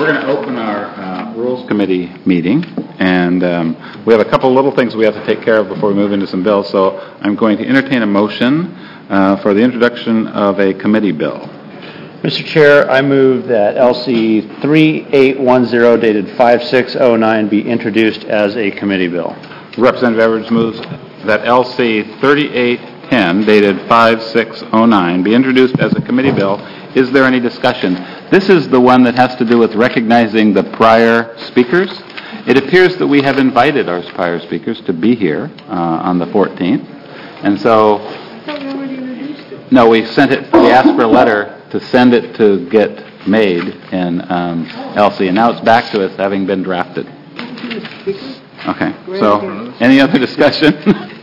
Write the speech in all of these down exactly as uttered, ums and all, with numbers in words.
we're going to open our uh, Rules Committee meeting, and um, we have a couple little things we have to take care of before we move into some bills, so I'm going to entertain a motion uh, for the introduction of a committee bill. Mister Chair, I move that L C thirty-eight ten dated five six oh nine be introduced as a committee bill. Representative Edwards moves that L C thirty-eight ten dated five six oh nine be introduced as a committee bill. Is there any discussion? This is the one that has to do with recognizing the prior speakers. It appears that we have invited our prior speakers to be here uh, on the fourteenth. And so, no, we sent it, we asked for a letter to send it to get made in um, L C, and now it's back to us having been drafted. Okay, so any other discussion?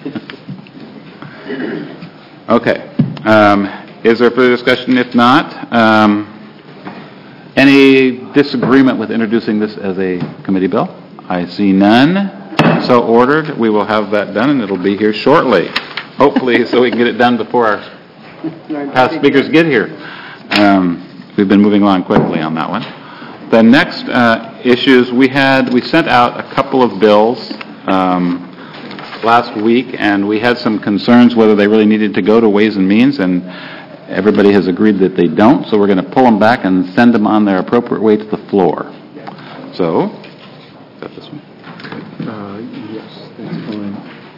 Okay. Um, is there further discussion? If not, um, any disagreement with introducing this as a committee bill? I see none. So ordered. We will have that done, and it'll be here shortly, hopefully, so we can get it done before our past speakers get here. Um, we've been moving along quickly on that one. The next uh, issues we had, we sent out a couple of bills um, last week, and we had some concerns whether they really needed to go to Ways and Means, and everybody has agreed that they don't, so we're going to pull them back and send them on their appropriate way to the floor. So, is that this one? Uh, yes, that's fine.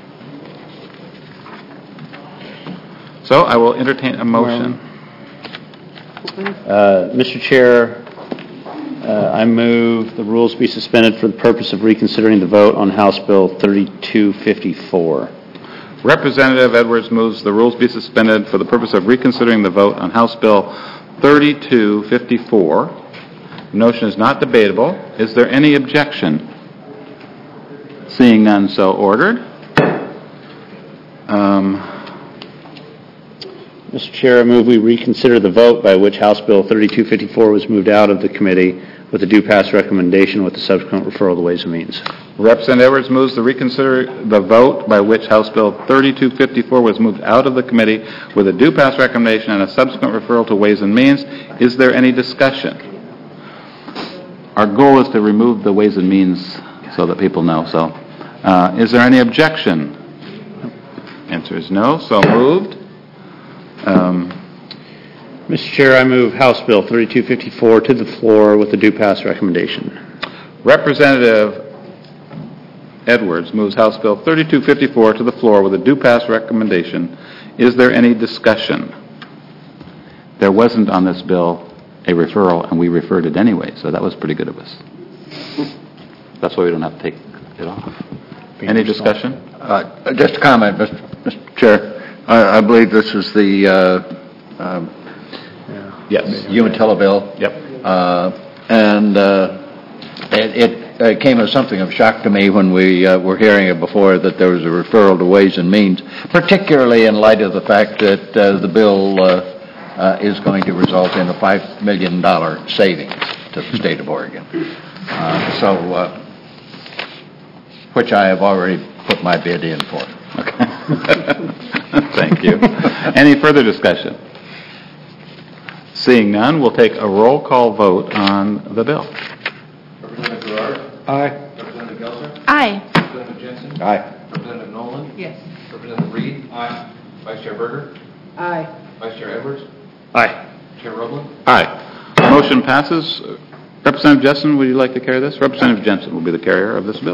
So I will entertain a motion. Uh, Mister Chair, uh, I move the rules be suspended for the purpose of reconsidering the vote on House Bill thirty-two fifty-four. Representative Edwards moves the rules be suspended for the purpose of reconsidering the vote on House Bill thirty-two fifty-four. The motion is not debatable. Is there any objection? Seeing none, so ordered. Um, Mister Chair, I move we reconsider the vote by which House Bill thirty-two fifty-four was moved out of the committee with a due pass recommendation with the subsequent referral to Ways and Means. Representative Edwards moves to reconsider the vote by which House Bill thirty-two fifty-four was moved out of the committee with a due pass recommendation and a subsequent referral to Ways and Means. Is there any discussion? Our goal is to remove the Ways and Means so that people know. So, uh, is there any objection? Answer is no. So moved. Um, Mister Chair, I move House Bill thirty-two fifty-four to the floor with a due pass recommendation. Representative Edwards moves House Bill thirty-two fifty-four to the floor with a due pass recommendation. Is there any discussion? There wasn't on this bill a referral, and we referred it anyway, so that was pretty good of us. That's why we don't have to take it off. Any discussion? Uh, just a comment, Mister Chair. I, I believe this is the uh, um, Yes. Umatilla bill. Yep. Uh, and uh, it, it uh, came as something of shock to me when we uh, were hearing it before that there was a referral to Ways and Means, particularly in light of the fact that uh, the bill uh, uh, is going to result in a five million dollars savings to the state of Oregon. Uh, so, uh, which I have already put my bid in for. Okay. Thank you. Any further discussion? Seeing none, we'll take a roll call vote on the bill. Representative Gerard? Aye. Representative Gelser? Aye. Representative Jensen? Aye. Representative Nolan? Yes. Representative Reed? Aye. Vice Chair Berger? Aye. Vice Chair Edwards? Aye. Chair Roebling? Aye. Motion passes. Representative Jensen, would you like to carry this? Representative Jensen will be the carrier of this bill.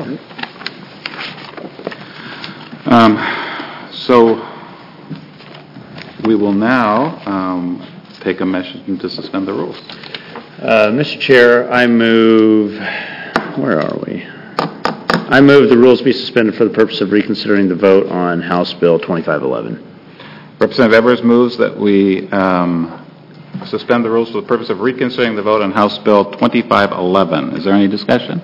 Um, so we will now um, take a motion to suspend the rules. Uh, Mister Chair, I move, where are we? I move the rules be suspended for the purpose of reconsidering the vote on House Bill twenty-five eleven. Representative Edwards moves that we um, suspend the rules for the purpose of reconsidering the vote on House Bill twenty-five eleven. Is there any discussion?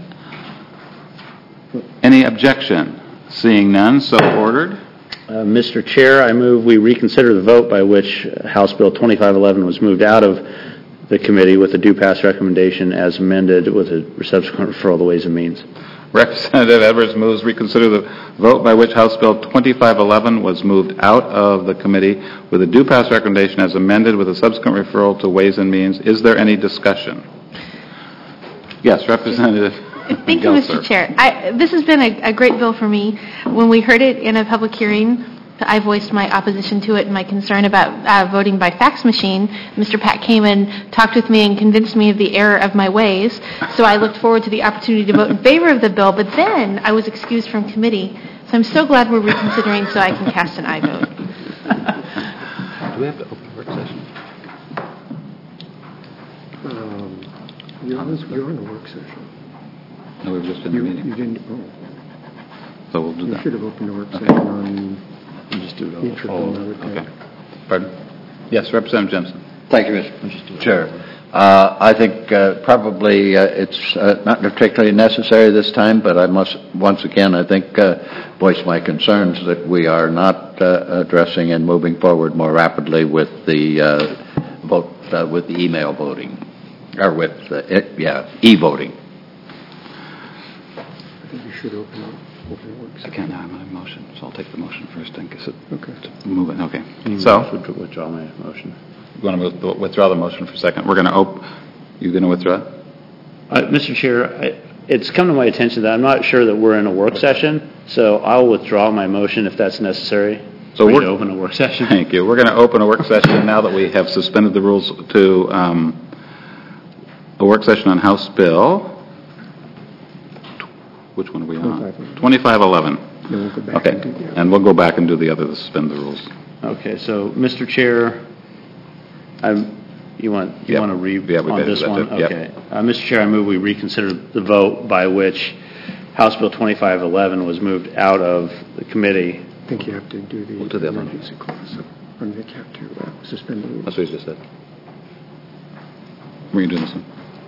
Any objection? Seeing none, so ordered. Uh, Mister Chair, I move we reconsider the vote by which House Bill twenty-five eleven was moved out of the committee with a due pass recommendation as amended with a subsequent referral to Ways and Means. Representative Edwards moves reconsider the vote by which House Bill twenty-five eleven was moved out of the committee with a due pass recommendation as amended with a subsequent referral to Ways and Means. Is there any discussion? Yes, Representative Thank you, Mister Gelser. Chair. I, this has been a, a great bill for me. When we heard it in a public hearing, I voiced my opposition to it and my concern about uh, voting by fax machine. Mister Pat came and talked with me and convinced me of the error of my ways. So I looked forward to the opportunity to vote in favor of the bill, but then I was excused from committee. So I'm so glad we're reconsidering so I can cast an aye vote. Do we have to open a work session? Um, You're on, you're on a work session. No, we were just in the You, meeting. you didn't, oh, So we'll do you that. should have opened a work Okay. session on Just do it each of them, I would Okay. think. Pardon? Yes, Representative Jensen. Thank you, Mister Chair. Uh, I think uh, probably uh, it's uh, not particularly necessary this time, but I must, once again, I think, uh, voice my concerns that we are not uh, addressing and moving forward more rapidly with the uh, vote, uh, with the email voting, or with, uh, it- yeah, e-voting. I think you should open up, open a work I session. can't now, I'm on a motion, so I'll take the motion first and guess it, Okay. move it, okay. So, So, withdraw my motion. you want to withdraw the motion for a second? We're going to op, you going to withdraw? Uh, Mister Chair, I- it's come to my attention that I'm not sure that we're in a work session, so I'll withdraw my motion if that's necessary. So We we're- can open a work session. Thank you. We're going to open a work session now that we have suspended the rules to um, a work session on House Bill. Which one are we on? twenty-five eleven. Then we'll go back Okay, and do the other. and we'll go back and do the other to suspend the rules. Okay, so, Mister Chair, I'm, you want, you Yep. want to read Yeah, we on better this do that, one? too. Yep. Okay. Uh, Mister Chair, I move we reconsider the vote by which House Bill twenty-five eleven was moved out of the committee. I think you have to do the We'll do the other one. emergency clause, or you have to uh, suspend the rules. That's what you just said. Were you doing this one?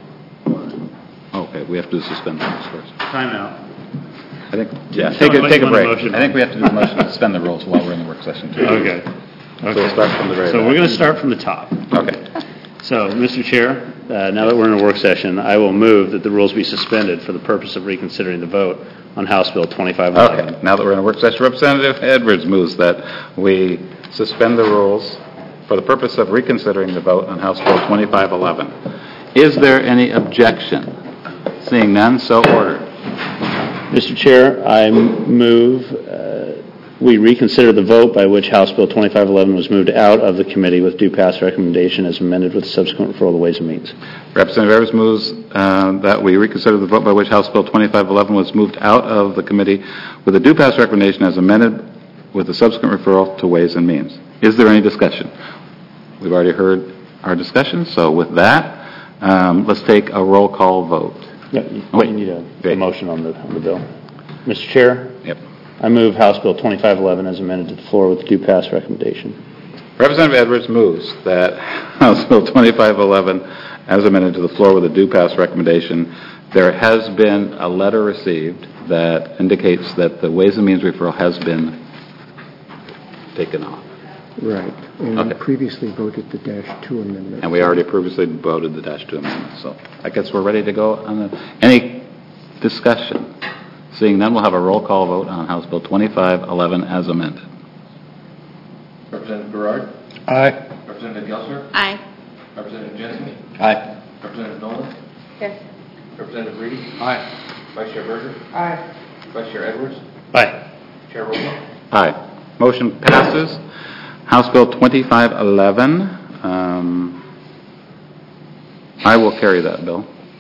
Okay, we have to suspend the rules first. Timeout. I think, yeah, Tell take me a, what take you a want a break. motion I think we have to do a motion to suspend the rules while we're in the work session, too. Okay. So we'll start from the very So back. we're going to start from the top. Okay. So, Mister Chair, uh, now that we're in a work session, I will move that the rules be suspended for the purpose of reconsidering the vote on House Bill twenty-five eleven. Okay, now that we're in a work session, Representative Edwards moves that we suspend the rules for the purpose of reconsidering the vote on House Bill twenty-five eleven. Is there any objection? Seeing none, so ordered. Mister Chair, I move uh, we reconsider the vote by which House Bill twenty-five eleven was moved out of the committee with due pass recommendation as amended with subsequent referral to Ways and Means. Representative Edwards moves uh, that we reconsider the vote by which House Bill twenty-five eleven was moved out of the committee with a due pass recommendation as amended with a subsequent referral to Ways and Means. Is there any discussion? We've already heard our discussion, so with that, um, let's take a roll call vote. No, you Oh, wait. you need a- Okay. a motion on the on the bill. Mister Chair, Yep. I move House Bill twenty-five eleven as amended to the floor with due pass recommendation. Representative Edwards moves that House Bill twenty-five eleven, as amended to the floor with a due pass recommendation. There has been a letter received that indicates that the Ways and Means referral has been taken off. Right, and Okay. we previously voted the dash two amendment. And we already previously voted the dash two amendment, so I guess we're ready to go on the, any discussion? Seeing none, we'll have a roll call vote on House Bill twenty-five eleven as amended. Representative Berard? Aye. Representative Gelser? Aye. Representative Jensen? Aye. Representative Nolan? Yes. Representative Reed? Aye. Vice Chair Berger? Aye. Vice Chair Edwards? Aye. Chair Robles? Aye. Motion passes. House Bill twenty-five eleven, um, I will carry that bill.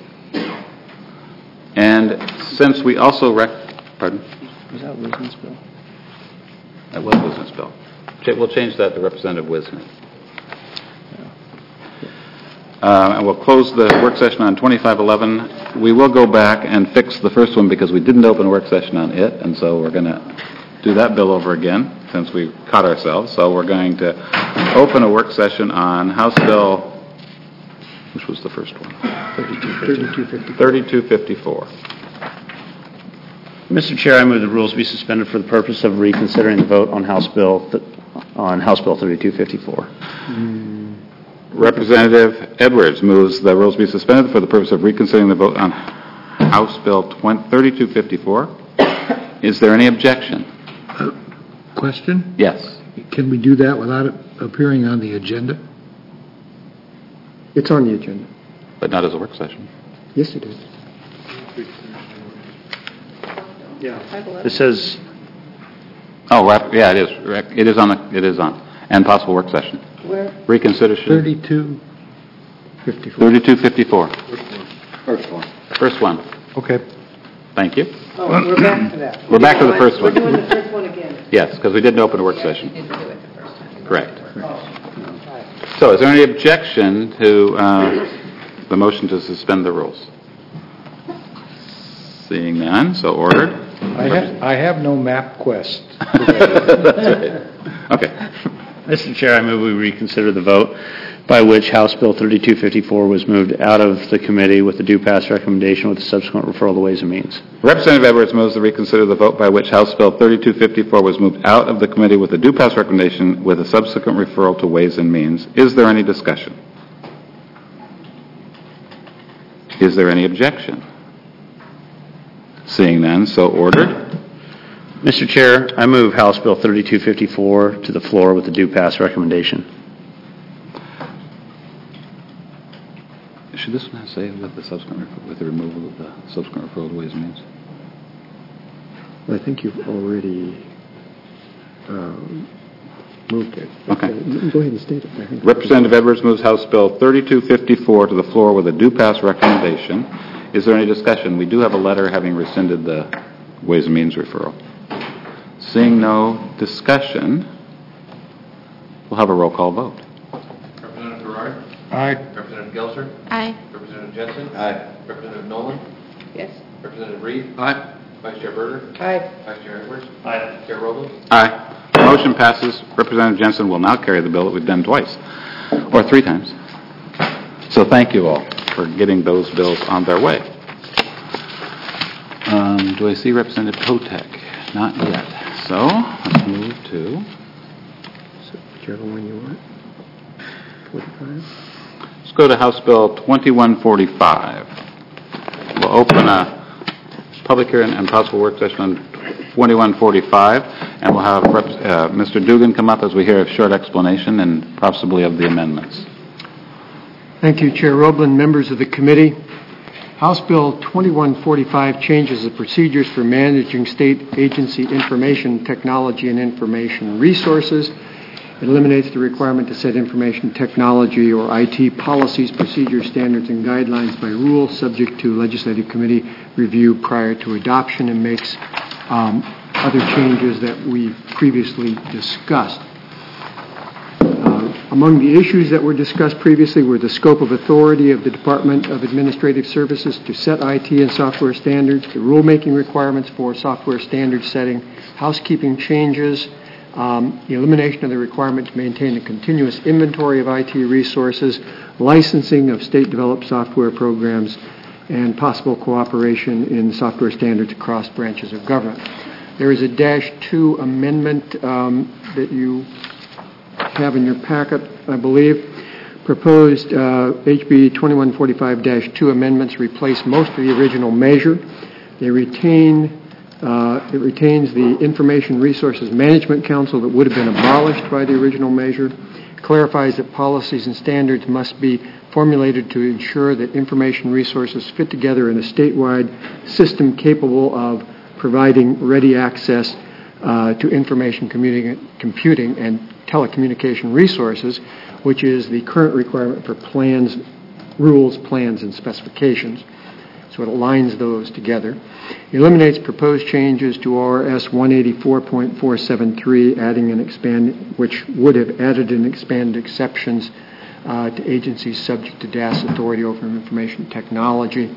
And since we also rec, pardon? Was that Wisdom's bill? That was Wisnit's bill. Ch- We'll change that to Representative Wisnit. Uh, And we'll close the work session on twenty-five eleven. We will go back and fix the first one because we didn't open a work session on it, and so we're going to do that bill over again since we caught ourselves. So we're going to open a work session on House Bill, which was the first one? thirty-two fifty. thirty-two fifty-four. Mister Chair, I move the rules be suspended for the purpose of reconsidering the vote on House Bill, th- on House Bill thirty-two fifty-four. Representative Edwards moves the rules be suspended for the purpose of reconsidering the vote on House Bill thirty-two fifty-four. Is there any objection? Question? Yes. Can we do that without it appearing on the agenda? It's on the agenda. But not as a work session. Yes, it is. It says, Oh, rep- yeah, it is. Rec- It is on, the. it is on. And possible work session. Where? Reconsider should... thirty-two fifty-four. thirty-two fifty-four. first one. First one. Okay. Thank you. Oh, we're back to that. We're back to the first one. We're doing the first one again. Yes, because we didn't open a work session. Didn't do it the first time. Correct. Oh. So is there any objection to uh, the motion to suspend the rules? Seeing none, so ordered. I have, I have no map quest. Okay. Mister Chair, I move we reconsider the vote by which House Bill thirty-two fifty-four was moved out of the committee with the due pass recommendation with the subsequent referral to Ways and Means. Representative Edwards moves to reconsider the vote by which House Bill thirty-two fifty-four was moved out of the committee with a due pass recommendation with a subsequent referral to Ways and Means. Is there any discussion? Is there any objection? Seeing none, so ordered. Mister Chair, I move House Bill thirty-two fifty-four to the floor with the due pass recommendation. Should this one say with the subsequent, with the removal of the subsequent referral to Ways and Means? I think you've already um, moved it. Okay. Go ahead and state it. I think. Representative Edwards moves House Bill thirty-two fifty-four to the floor with a due pass recommendation. Is there any discussion? We do have a letter having rescinded the Ways and Means referral. Seeing no discussion, we'll have a roll call vote. Representative Gerard? Aye. Representative Gelser? Aye. Representative Jensen? Aye. Representative Nolan? Yes. Representative Reed? Aye. Vice Chair Berger? Aye. Vice Chair Edwards? Aye. Chair Robles? Aye. Motion passes. Representative Jensen will now carry the bill that we've done twice, or three times. So thank you all for getting those bills on their way. Um, do I see Representative Kotek? Not yet. So let's move to... So, whichever one you want. forty-five. Let's go to House Bill twenty-one forty-five. We'll open a public hearing and possible work session on twenty-one forty-five, and we'll have Rep- uh, Mister Dugan come up as we hear a short explanation and possibly of the amendments. Thank you, Chair Roblin, members of the committee. House Bill twenty-one forty-five changes the procedures for managing state agency information technology and information resources. It eliminates the requirement to set information technology or I T policies, procedures, standards, and guidelines by rule subject to legislative committee review prior to adoption, and makes um, other changes that we previously discussed. Among the issues that were discussed previously were the scope of authority of the Department of Administrative Services to set I T and software standards, the rulemaking requirements for software standard setting, housekeeping changes, um, the elimination of the requirement to maintain a continuous inventory of I T resources, licensing of state-developed software programs, and possible cooperation in software standards across branches of government. There is a dash two amendment um, that you have in your packet, I believe. Proposed uh, H B twenty-one forty-five dash two amendments replace most of the original measure. They retain, uh, it retains the Information Resources Management Council that would have been abolished by the original measure, clarifies that policies and standards must be formulated to ensure that information resources fit together in a statewide system capable of providing ready access uh, to information commuting, computing and telecommunication resources, which is the current requirement for plans, rules, plans, and specifications. So it aligns those together. It eliminates proposed changes to R S one eighty-four point four seven three, adding an expand, which would have added and expanded exceptions uh, to agencies subject to D A S authority over information technology.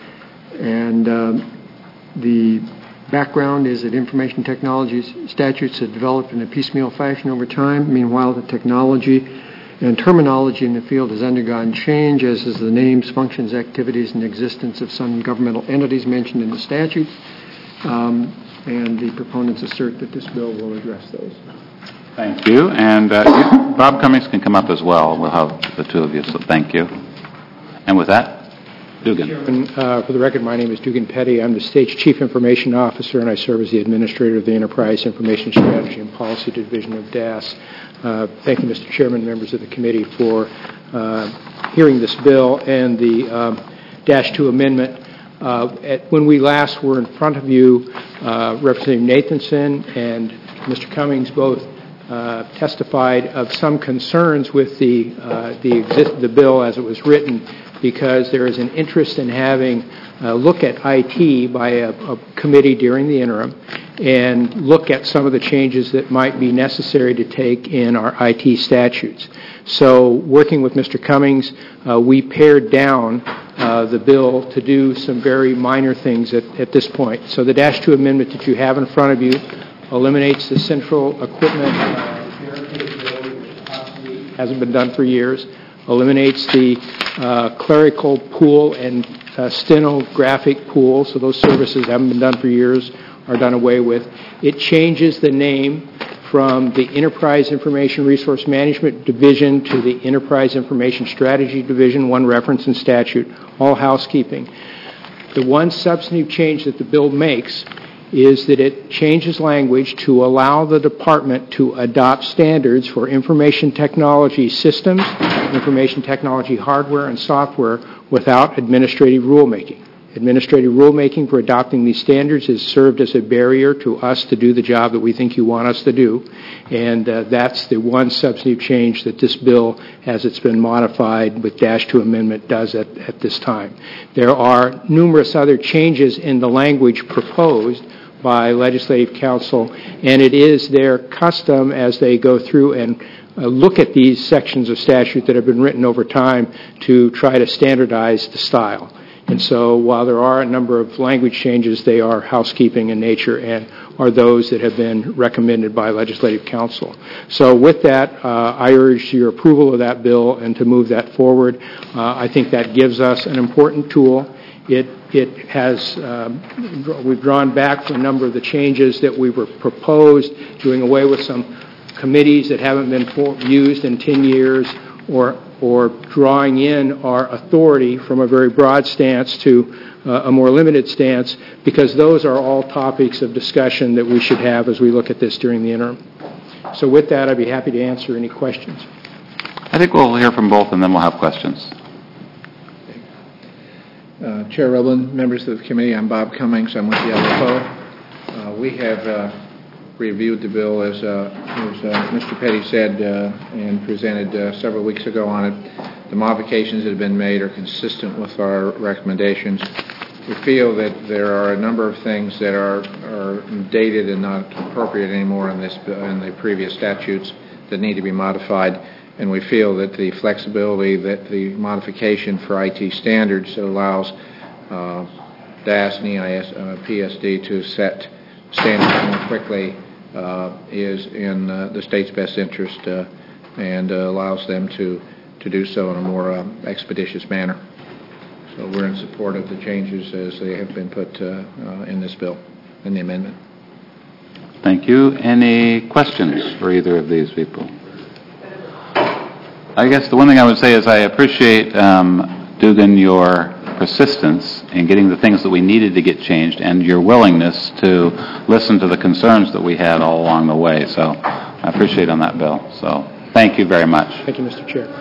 And um, the background is that information technology statutes have developed in a piecemeal fashion over time. Meanwhile, the technology and terminology in the field has undergone change, as is the names, functions, activities, and existence of some governmental entities mentioned in the statutes. Um, and the proponents assert that this bill will address those. Thank you. And uh, Bob Cummings can come up as well. We'll have the two of you, so thank you. And with that, Dugan. Chairman, uh, for the record, my name is Dugan Petty. I'm the state's Chief Information Officer, and I serve as the Administrator of the Enterprise Information Strategy and Policy Division of D A S. Uh, thank you, Mister Chairman, members of the committee, for uh, hearing this bill and the um, Dash two amendment. Uh, at, when we last were in front of you, uh, Representative Nathanson and Mister Cummings both uh, testified of some concerns with the uh, the, exist- the bill as it was written, because there is an interest in having a look at I T by a, a committee during the interim and look at some of the changes that might be necessary to take in our I T statutes. So working with Mister Cummings, uh, we pared down uh, the bill to do some very minor things at, at this point. So the Dash two amendment that you have in front of you eliminates the central equipment uh, capability, which possibly hasn't been done for years, eliminates the uh, clerical pool and uh, stenographic pool, so those services haven't been done for years, are done away with. It changes the name from the Enterprise Information Resource Management Division to the Enterprise Information Strategy Division, one reference in statute, all housekeeping. The one substantive change that the bill makes is that it changes language to allow the department to adopt standards for information technology systems, information technology hardware and software without administrative rulemaking. Administrative rulemaking for adopting these standards has served as a barrier to us to do the job that we think you want us to do, and uh, that's the one substantive change that this bill, as it's been modified with Dash two amendment, does at, at this time. There are numerous other changes in the language proposed by Legislative Council, and it is their custom as they go through and uh, look at these sections of statute that have been written over time to try to standardize the style. And so while there are a number of language changes, they are housekeeping in nature and are those that have been recommended by Legislative Council. So with that, uh, I urge your approval of that bill and to move that forward. Uh, I think that gives us an important tool. It, it has, um, we've drawn back from a number of the changes that we were proposed, doing away with some committees that haven't been for, used in ten years, or or drawing in our authority from a very broad stance to uh, a more limited stance, because those are all topics of discussion that we should have as we look at this during the interim. So with that, I'd be happy to answer any questions. I think we'll hear from both, and then we'll have questions. Uh, Chair Rubin, members of the committee, I'm Bob Cummings. I'm with the L F O. Uh, we have uh, reviewed the bill, as, uh, as uh, Mister Petty said uh, and presented uh, several weeks ago on it. The modifications that have been made are consistent with our recommendations. We feel that there are a number of things that are, are dated and not appropriate anymore in this in the previous statutes that need to be modified, and we feel that the flexibility that the modification for I T standards allows uh, D A S and E I S, uh, P S D to set standards more quickly uh, is in uh, the state's best interest uh, and uh, allows them to, to do so in a more uh, expeditious manner. So we're in support of the changes as they have been put uh, uh, in this bill, in the amendment. Thank you. Any questions for either of these people? I guess the one thing I would say is I appreciate, um, Dugan, your persistence in getting the things that we needed to get changed and your willingness to listen to the concerns that we had all along the way. So I appreciate on that, Bill. So thank you very much. Thank you, Mister Chair.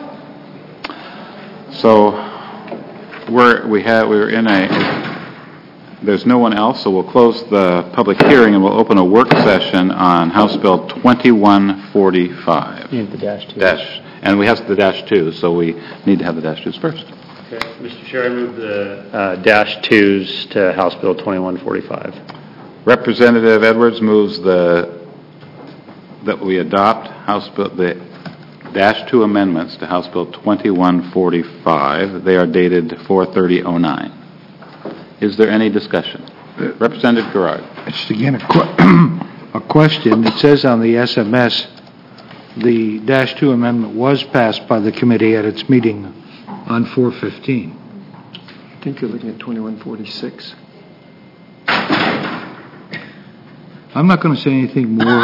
So we're, we have, we're in a, there's no one else, so we'll close the public hearing and we'll open a work session on House Bill twenty-one forty-five. You need the dash two. Dash, and we have the dash two, so we need to have the dash twos first. Okay. Mister Chair, I move the uh, dash twos to House Bill twenty-one forty-five. Representative Edwards moves the, that we adopt House Bill, the dash two amendments to House Bill twenty-one forty-five. They are dated four thirty oh nine. Is there any discussion? Representative Gerard. Just again, a, qu- a question. It says on the S M S, the dash two amendment was passed by the committee at its meeting on four fifteen. I think you're looking at twenty-one forty-six. I'm not going to say anything more.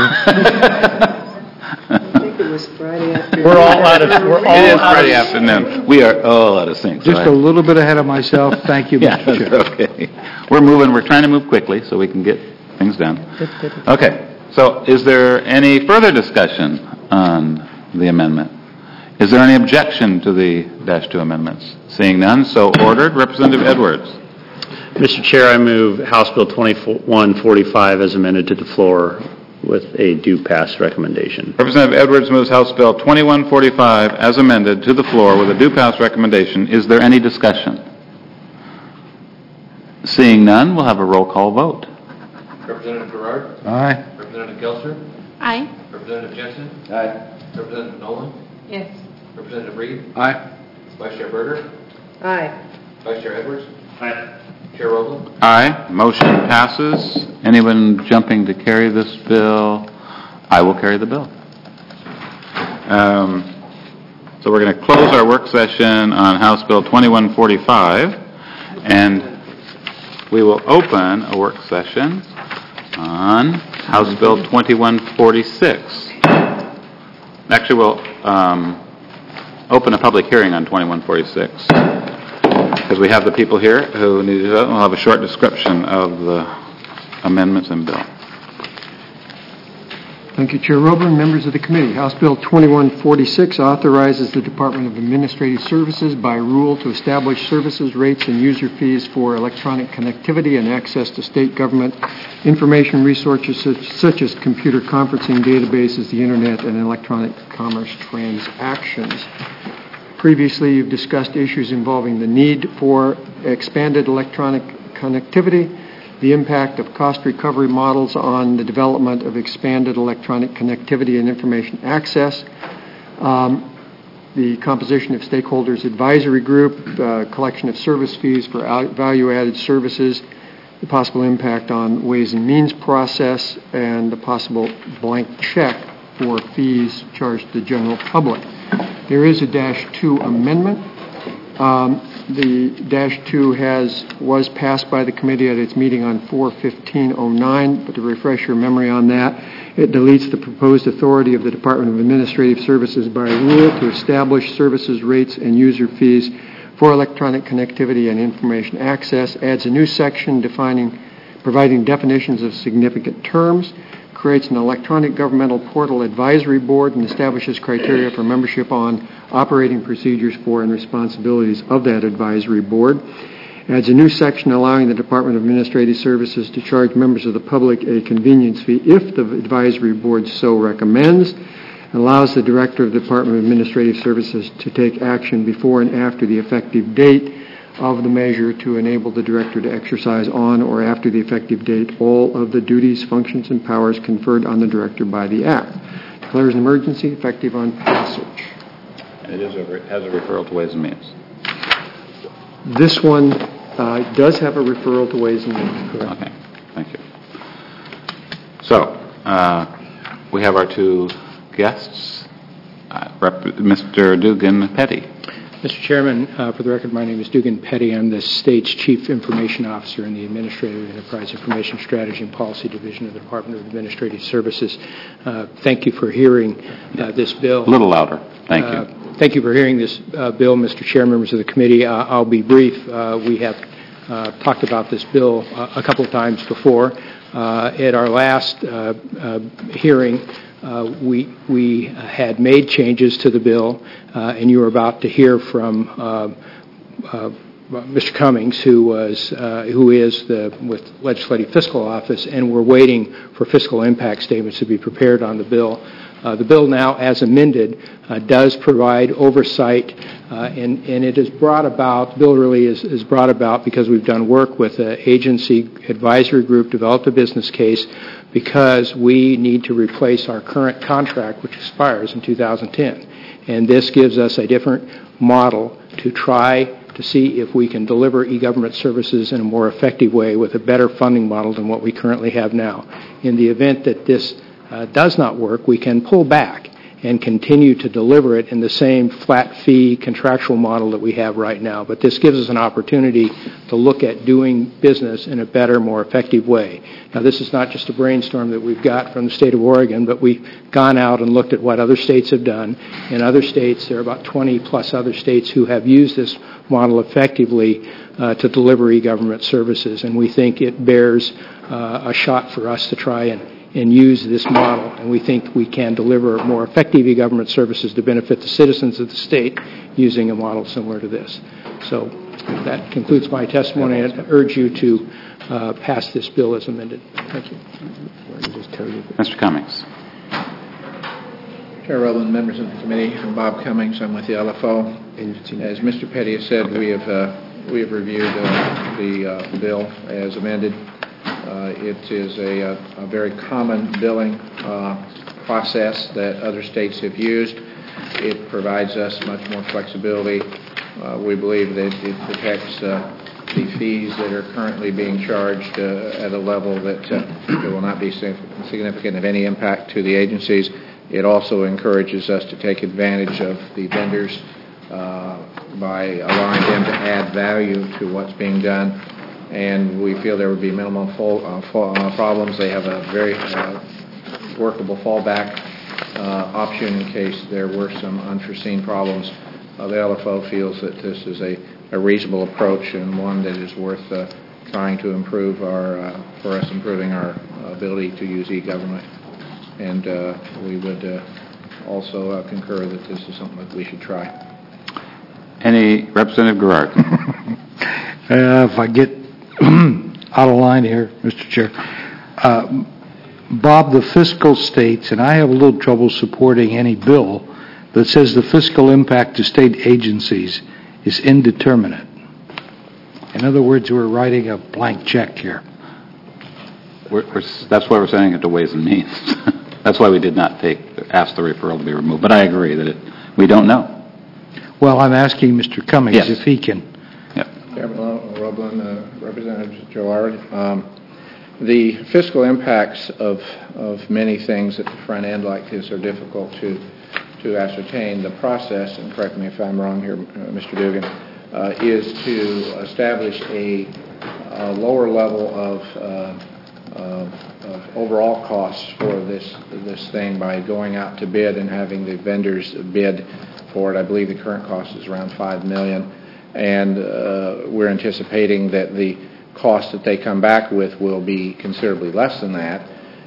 I think it was Friday afternoon. We're all out of, we're all It is out Friday of, afternoon. We are all out of sync. so Just I- a little bit ahead of myself. Thank you, Yeah, Mister Chair. that's okay. We're moving, we're trying to move quickly so we can get things done. Okay, so is there any further discussion on the amendment? Is there any objection to the dash two amendments? Seeing none, so ordered. Representative Edwards. Mister Chair, I move House Bill twenty-one forty-five as amended to the floor with a due pass recommendation. Representative Edwards moves House Bill twenty-one forty-five as amended to the floor with a due pass recommendation. Is there any discussion? Seeing none, we'll have a roll call vote. Representative Gerard? Aye. Representative Gelser? Aye. Representative Jensen? Aye. Representative Nolan? Yes. Representative Reed? Aye. Vice Chair Berger? Aye. Vice Chair Edwards? Aye. Chair Rowland? Aye. Motion passes. Anyone jumping to carry this bill? I will carry the bill. Um, so we're going to close our work session on House Bill twenty-one forty-five, and we will open a work session on House Bill twenty-one forty-six. Actually, we'll um, open a public hearing on twenty-one forty-six because we have the people here who need to vote. We'll have a short description of the amendments and bill. Thank you, Chair Roblin. Members of the committee, House Bill twenty-one forty-six authorizes the Department of Administrative Services by rule to establish services, rates, and user fees for electronic connectivity and access to state government information resources such, such as computer conferencing databases, the Internet, and electronic commerce transactions. Previously, you've discussed issues involving the need for expanded electronic connectivity, the impact of cost recovery models on the development of expanded electronic connectivity and information access, um, the composition of stakeholders advisory group, uh, collection of service fees for value-added services, the possible impact on Ways and Means process, and the possible blank check for fees charged to the general public. There is a dash two amendment. Um, The dash two has was passed by the committee at its meeting on four fifteen oh nine, but to refresh your memory on that, it deletes the proposed authority of the Department of Administrative Services by rule to establish services, rates, and user fees for electronic connectivity and information access, adds a new section defining, providing definitions of significant terms, creates an electronic governmental portal advisory board, and establishes criteria for membership on operating procedures for and responsibilities of that advisory board. Adds a new section allowing the Department of Administrative Services to charge members of the public a convenience fee if the advisory board so recommends. Allows the Director of the Department of Administrative Services to take action before and after the effective date of the measure to enable the Director to exercise on or after the effective date all of the duties, functions, and powers conferred on the Director by the Act. Declares an emergency effective on passage. It is a, has a referral to Ways and Means. This one uh, does have a referral to Ways and Means, correct? Okay, thank you. So, uh, we have our two guests, uh, Rep- Mister Dugan Petty. Mister Chairman, uh, for the record, my name is Dugan Petty. I'm the state's Chief Information Officer in the Administrative Enterprise Information Strategy and Policy Division of the Department of Administrative Services. Uh, thank you for hearing uh, this bill. A little louder. Thank you. Uh, thank you for hearing this uh, bill, Mister Chair, members of the committee. Uh, I'll be brief. Uh, we have uh, talked about this bill uh, a couple of times before. Uh, at our last uh, uh, hearing, Uh, we we had made changes to the bill, uh, and you were about to hear from uh, uh, Mister Cummings, who was uh, who is the with Legislative Fiscal Office, and we're waiting for fiscal impact statements to be prepared on the bill. Uh, the bill now, as amended, uh, does provide oversight, uh, and, and it is brought about, the bill really is, is brought about because we've done work with an agency advisory group, developed a business case, because we need to replace our current contract, which expires in two thousand ten. And this gives us a different model to try to see if we can deliver e-government services in a more effective way with a better funding model than what we currently have now. In the event that this uh, does not work, we can pull back and continue to deliver it in the same flat fee contractual model that we have right now. But this gives us an opportunity to look at doing business in a better, more effective way. Now, this is not just a brainstorm that we've got from the state of Oregon, but we've gone out and looked at what other states have done. In other states, there are about twenty plus other states who have used this model effectively uh, to deliver e-government services, and we think it bears uh, a shot for us to try and and use this model, and we think we can deliver more effective e-government services to benefit the citizens of the state using a model similar to this. So That concludes my testimony. I urge you to uh, pass this bill as amended. Thank you. Mister Cummings. Chair Rowland, members of the committee, I'm Bob Cummings. I'm with the L F O. As Mister Petty has said, we have uh, we have reviewed uh, the uh, bill as amended. Uh, it is a, a very common billing uh, process that other states have used. It provides us much more flexibility. Uh, we believe that it protects uh, the fees that are currently being charged uh, at a level that uh, there will not be significant of any impact to the agencies. It also encourages us to take advantage of the vendors uh, by allowing them to add value to what's being done, and we feel there would be minimal fall, uh, fall, uh, problems. They have a very uh, workable fallback uh, option in case there were some unforeseen problems. Uh, the L F O feels that this is a, a reasonable approach and one that is worth uh, trying to improve our, uh, for us improving our ability to use e-government. And uh, we would uh, also uh, concur that this is something that we should try. Any Representative Garrard? Uh, if I get out of line here, Mister Chair. Uh, Bob, the fiscal states, and I have a little trouble supporting any bill that says the fiscal impact to state agencies is indeterminate. In other words, we're writing a blank check here. We're, we're, that's why we're sending it to Ways and Means. That's why we did not take ask the referral to be removed. But I agree that it, we don't know. Well, I'm asking Mister Cummings Yes. if he can. Yep. Chairman Roblin, uh, Representative Gillard, um, the fiscal impacts of, of many things at the front end like this are difficult to to ascertain. The process, and correct me if I'm wrong here, uh, Mister Dugan, uh, is to establish a, a lower level of, uh, uh, of overall costs for this this thing by going out to bid and having the vendors bid for it. I believe the current cost is around five million dollars, and uh, we're anticipating that the cost that they come back with will be considerably less than that,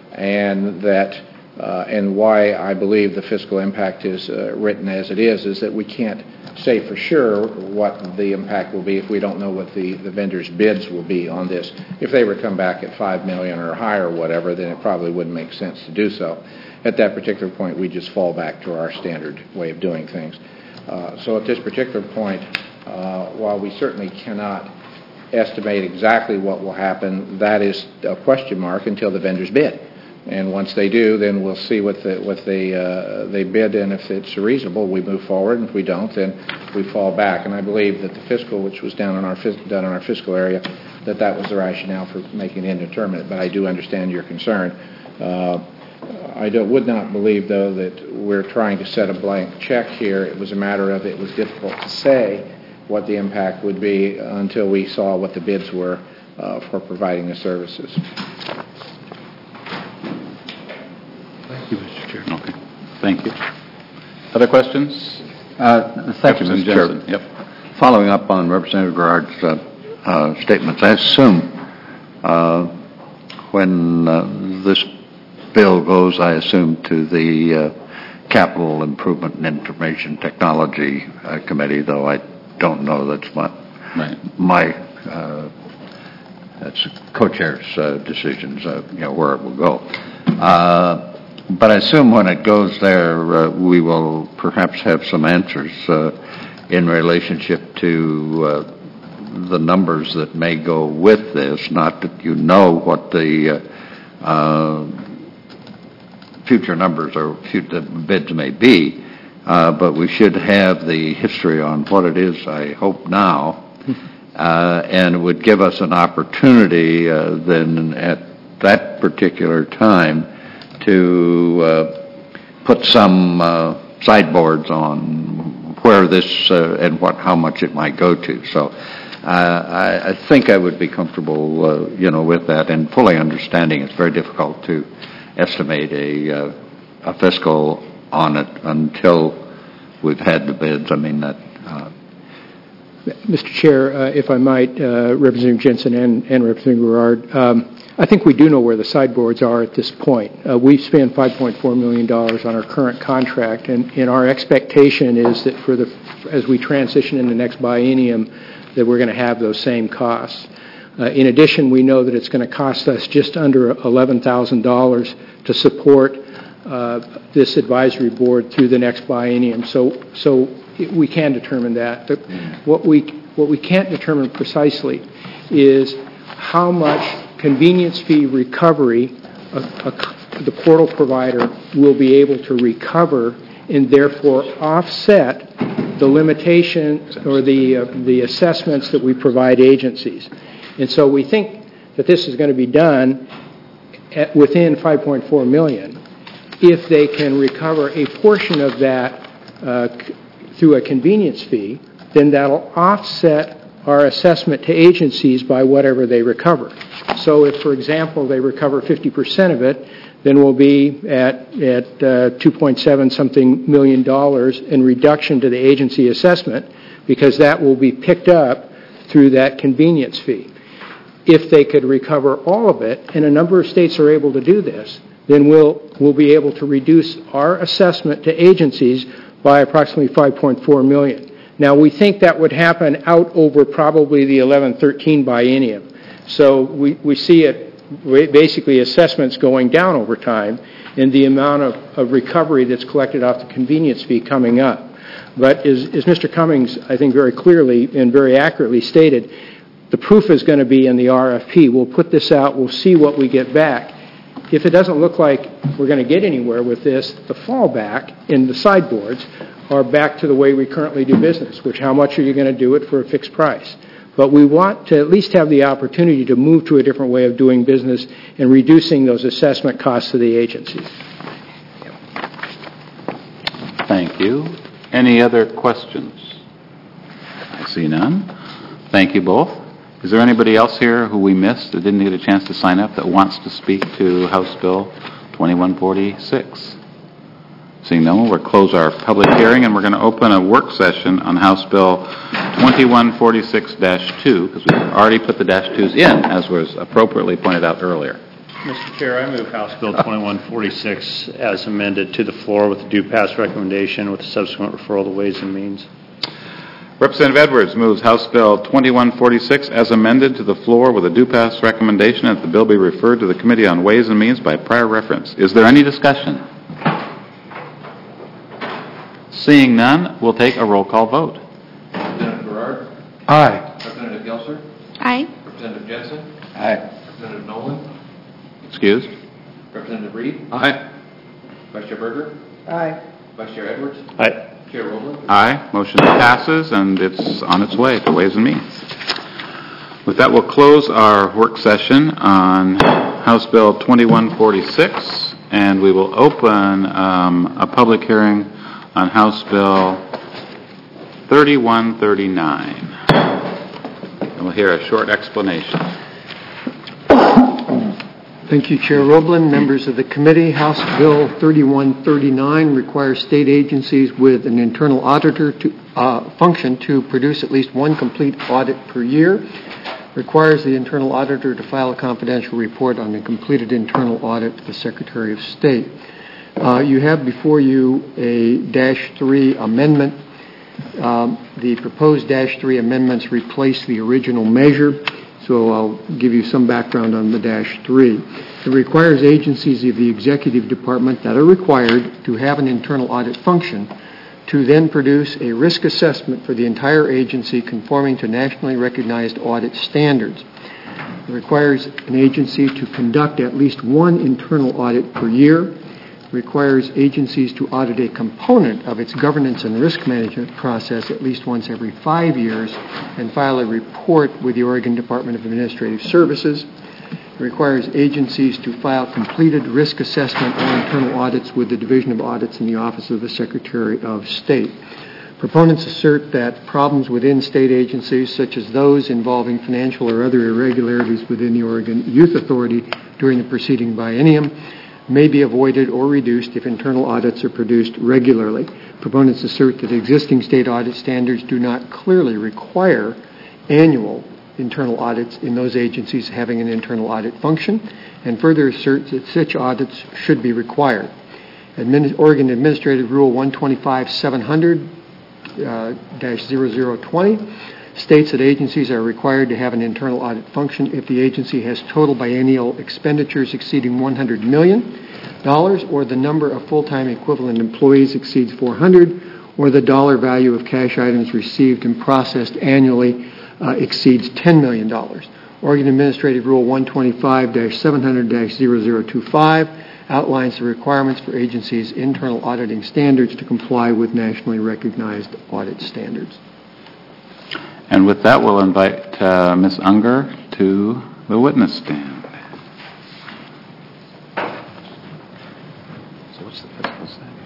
and that uh, and why I believe the fiscal impact is uh, written as it is is that we can't say for sure what the impact will be if we don't know what the, the vendors' bids will be on this. If they were to come back at five million dollars or higher or whatever, then it probably wouldn't make sense to do so. At that particular point, we just fall back to our standard way of doing things. Uh, so at this particular point, uh, while we certainly cannot estimate exactly what will happen, that is a question mark until the vendors bid. And once they do, then we'll see what, the, what they, uh, they bid, and if it's reasonable, we move forward, and if we don't, then we fall back. And I believe that the fiscal, which was down in our, done in our fiscal area, that that was the rationale for making it indeterminate, but I do understand your concern. Uh, I don't, would not believe, though, that we're trying to set a blank check here. It was a matter of it was difficult to say what the impact would be until we saw what the bids were uh, for providing the services. Thank you, Mister Chair. Okay. Thank you. Other questions? Uh, thank you, Mister Chair. Johnson. Yep. Following up on Representative Garrard's uh, uh, statements, I assume uh, when uh, this bill goes, I assume, to the uh, Capital Improvement and Information Technology uh, Committee, though I don't know that's my, right. my uh, that's co-chair's uh, decisions, uh, you know, where it will go. Uh, but I assume when it goes there, uh, we will perhaps have some answers uh, in relationship to uh, the numbers that may go with this. Not that you know what the uh, uh, future numbers or future bids may be, uh, but we should have the history on what it is, I hope now, uh, and it would give us an opportunity uh, then at that particular time to uh, put some uh, sideboards on where this uh, and what how much it might go to. So uh, I, I think I would be comfortable, uh, you know, with that, and fully understanding it's very difficult to estimate a, uh, a fiscal on it until we've had the bids. I mean, that... Uh, Mister Chair, uh, if I might, uh, Representative Jensen and, and Representative Garrard, um, I think we do know where the sideboards are at this point. Uh, we've spent five point four million dollars on our current contract, and, and our expectation is that for the, as we transition in the next biennium, that we're going to have those same costs. Uh, in addition, we know that it's going to cost us just under eleven thousand dollars to support uh, this advisory board through the next biennium. So, so we can determine that. But what we what we can't determine precisely is how much convenience fee recovery a, a, the portal provider will be able to recover and therefore offset the limitation or the uh, the assessments that we provide agencies. And so we think that this is going to be done at within five point four million dollars if they can recover a portion of that uh, c- through a convenience fee. Then that'll offset our assessment to agencies by whatever they recover. So if, for example, they recover fifty percent of it, then we'll be at at uh, two point seven something million dollars in reduction to the agency assessment, because that will be picked up through that convenience fee. If they could recover all of it, and a number of states are able to do this, then we'll we'll be able to reduce our assessment to agencies by approximately five point four million dollars. Now, we think that would happen out over probably the eleven thirteen biennium. So we, we see it basically assessments going down over time and the amount of, of recovery that's collected off the convenience fee coming up. But as, as Mister Cummings, I think, very clearly and very accurately stated, the proof is going to be in the R F P. We'll put this out. We'll see what we get back. If it doesn't look like we're going to get anywhere with this, the fallback in the sideboards are back to the way we currently do business, which how much are you going to do it for a fixed price? But we want to at least have the opportunity to move to a different way of doing business and reducing those assessment costs to the agencies. Thank you. Any other questions? I see none. Thank you both. Is there anybody else here who we missed that didn't get a chance to sign up that wants to speak to House Bill twenty-one forty-six? Seeing no one, we'll close our public hearing and we're going to open a work session on House Bill twenty-one forty-six dash two, because we've already put the dash twos in, as was appropriately pointed out earlier. Mister Chair, I move House Bill twenty-one forty-six as amended to the floor with the due pass recommendation with the subsequent referral to Ways and Means. Representative Edwards moves House Bill twenty-one forty-six as amended to the floor with a due pass recommendation that the bill be referred to the Committee on Ways and Means by prior reference. Is there any discussion? Seeing none, we'll take a roll call vote. Representative Berard. Aye. Representative Gelser. Aye. Representative Jensen. Aye. Representative Nolan. Excused? Representative Reed. Aye. Vice Chair Berger. Aye. Vice Chair Edwards. Aye. Chair Roland. Aye. Motion passes, and it's on its way to Ways and Means. With that, we'll close our work session on House Bill twenty-one forty-six, and we will open um, a public hearing on House Bill thirty-one thirty-nine. And we'll hear a short explanation. Thank you, Chair Roblin, members of the committee. House Bill thirty-one thirty-nine requires state agencies with an internal auditor to uh, function to produce at least one complete audit per year. Requires the internal auditor to file a confidential report on the completed internal audit to the Secretary of State. Uh, you have before you a dash three amendment. Um, the proposed dash three amendments replace the original measure. So I'll give you some background on the dash three. It requires agencies of the executive department that are required to have an internal audit function to then produce a risk assessment for the entire agency conforming to nationally recognized audit standards. It requires an agency to conduct at least one internal audit per year. It requires agencies to audit a component of its governance and risk management process at least once every five years and file a report with the Oregon Department of Administrative Services. It requires agencies to file completed risk assessment or internal audits with the Division of Audits in the Office of the Secretary of State. Proponents assert that problems within state agencies, such as those involving financial or other irregularities within the Oregon Youth Authority during the preceding biennium, may be avoided or reduced if internal audits are produced regularly. Proponents assert that existing state audit standards do not clearly require annual internal audits in those agencies having an internal audit function, and further asserts that such audits should be required. Admin- Oregon Administrative Rule one twenty-five seven hundred dash zero zero twenty states that agencies are required to have an internal audit function if the agency has total biennial expenditures exceeding one hundred million dollars, or the number of full-time equivalent employees exceeds four hundred, or the dollar value of cash items received and processed annually uh, exceeds ten million dollars. Oregon Administrative Rule one twenty-five dash seven hundred dash zero zero two five outlines the requirements for agencies' internal auditing standards to comply with nationally recognized audit standards. And with that, we'll invite uh, Miz Unger to the witness stand. So what's the fiscal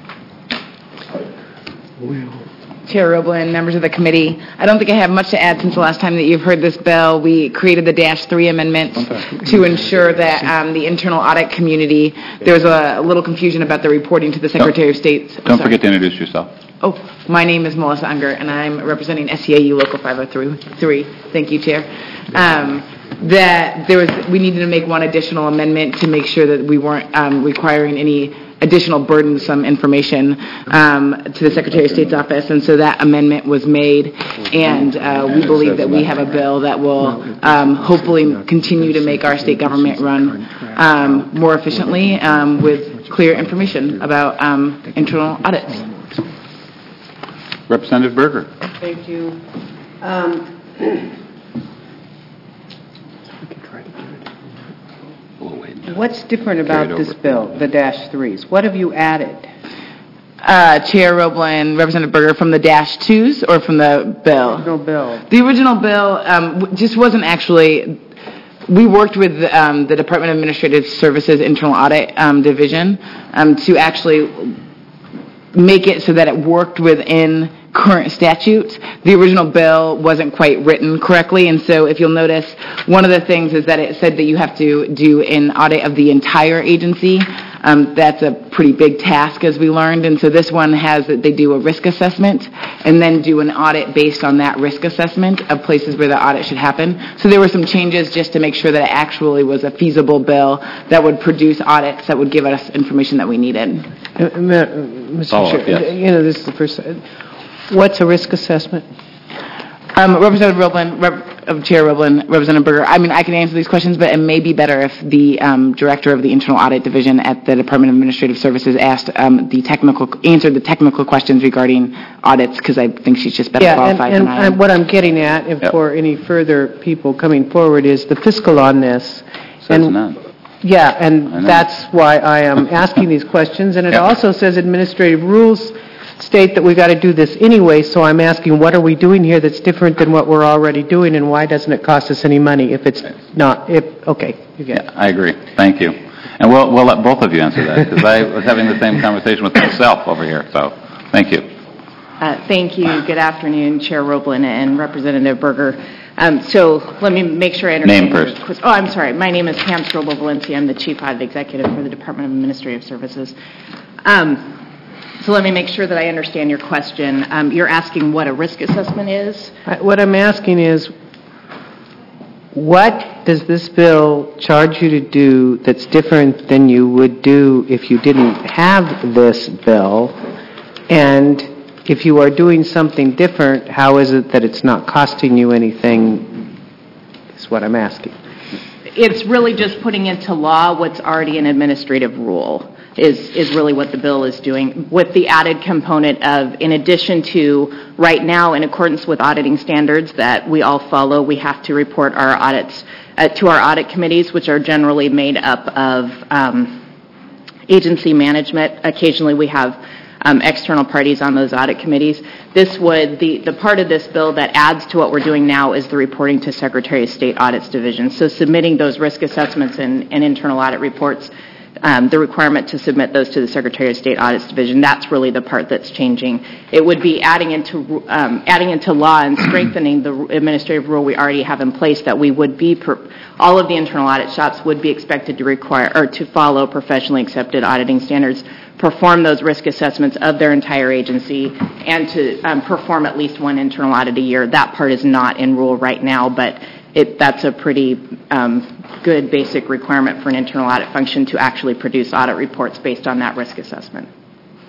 Well, Chair Roblin, members of the committee, I don't think I have much to add since the last time that you've heard this bill. We created the Dash three amendment to ensure that um, the internal audit community, there was a, a little confusion about the reporting to the Secretary of State. Don't forget to introduce yourself. Oh, my name is Melissa Unger, and I'm representing S E A U Local five oh three. Thank you, Chair. Um, that there was, we needed to make one additional amendment to make sure that we weren't um, requiring any additional burdensome information um, to the Secretary of State's office, and so that amendment was made, and uh, we believe that we have a bill that will um, hopefully continue to make our state government run um, more efficiently um, with clear information about um, internal audits. Representative Berger. Thank you. Um, What's different about this bill, the dash threes? What have you added? Uh, Chair Roblin, Representative Berger, from the dash twos or from the bill? No bill. The original bill um, w- just wasn't actually. We worked with um, the Department of Administrative Services Internal Audit um, Division um, to actually make it so that it worked within current statutes. The original bill wasn't quite written correctly, and so if you'll notice, one of the things is that it said that you have to do an audit of the entire agency. Um, that's a pretty big task, as we learned, and so this one has that they do a risk assessment and then do an audit based on that risk assessment of places where the audit should happen. So there were some changes just to make sure that it actually was a feasible bill that would produce audits that would give us information that we needed. Uh, uh, Mister Follow up, Chair, yes. you know, this is the first. What's a risk assessment? Um, Representative Roblin, Rep, of Chair Roblin, Representative Berger, I mean, I can answer these questions, but it may be better if the um, director of the Internal Audit Division at the Department of Administrative Services asked um, the technical, answered the technical questions regarding audits, because I think she's just better Yeah, and, qualified and than I am. and what I'm getting at, if Yep. for any further people coming forward, is the fiscal on this. Says And- none. Yeah, I and know. that's why I am asking these questions. And it Yep. also says administrative rules state that we got to do this anyway, so I'm asking, what are we doing here that's different than what we're already doing, and why doesn't it cost us any money if it's not, if, okay, you get it. Yeah, I agree. Thank you. And we'll, we'll let both of you answer that, because I was having the same conversation with myself over here, so thank you. Uh, Thank you. Good afternoon, Chair Roblin and Representative Berger. Um, So let me make sure I understand. Name your first. ques- Oh, I'm sorry. My name is Pam Strobel Valencia. I'm the Chief Audit Executive for the Department of Administrative Services. Um, So let me make sure that I understand your question. Um, You're asking what a risk assessment is? I- What I'm asking is, what does this bill charge you to do that's different than you would do if you didn't have this bill? And if you are doing something different, how is it that it's not costing you anything, is what I'm asking. It's really just putting into law what's already an administrative rule, is, is really what the bill is doing, with the added component of, in addition to, right now, in accordance with auditing standards that we all follow, we have to report our audits uh, to our audit committees, which are generally made up of um, agency management. Occasionally we have um, external parties on those audit committees. This would, the, the part of this bill that adds to what we're doing now is the reporting to Secretary of State Audits Division. So submitting those risk assessments and, and internal audit reports, um, the requirement to submit those to the Secretary of State Audits Division, that's really the part that's changing. It would be adding into, um, adding into law and strengthening the administrative rule we already have in place that we would be, per, all of the internal audit shops would be expected to require, or to follow professionally accepted auditing standards, perform those risk assessments of their entire agency, and to um, perform at least one internal audit a year. That part is not in rule right now, but it, that's a pretty um, good basic requirement for an internal audit function to actually produce audit reports based on that risk assessment.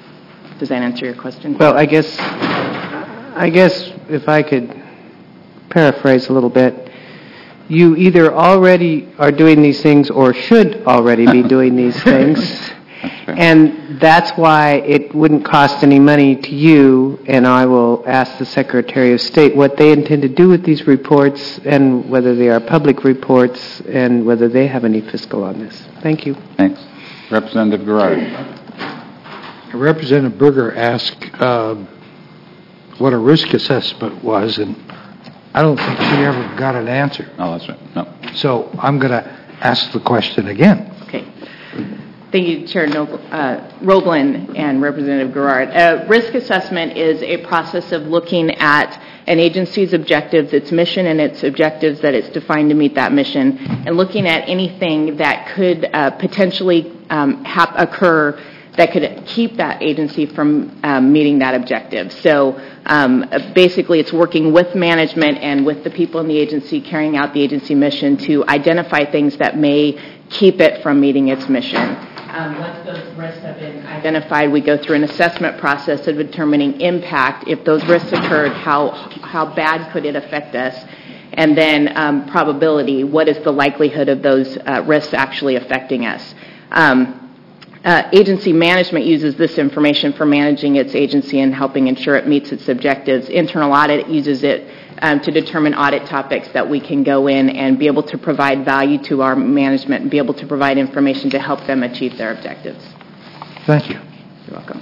Does that answer your question? Well, I guess, I guess if I could paraphrase a little bit, you either already are doing these things or should already be doing these things. And that's why it wouldn't cost any money to you, and I will ask the Secretary of State what they intend to do with these reports and whether they are public reports and whether they have any fiscal on this. Thank you. Thanks. Representative Gerard. Representative Berger asked uh, what a risk assessment was, and I don't think she ever got an answer. Oh, that's right. No. So I'm going to ask the question again. Okay. Thank you, Chair Noble, uh, Roblin and Representative Gerard. A risk assessment is a process of looking at an agency's objectives, its mission, and its objectives that it's defined to meet that mission, and looking at anything that could uh, potentially um, hap- occur that could keep that agency from um, meeting that objective. So um, basically it's working with management and with the people in the agency carrying out the agency mission to identify things that may keep it from meeting its mission. Um, once those risks have been identified, we go through an assessment process of determining impact. If those risks occurred, how how bad could it affect us? And then um, probability, what is the likelihood of those uh, risks actually affecting us? Um, Uh, agency management uses this information for managing its agency and helping ensure it meets its objectives. Internal audit uses it um, to determine audit topics that we can go in and be able to provide value to our management and be able to provide information to help them achieve their objectives. Thank you. You're welcome.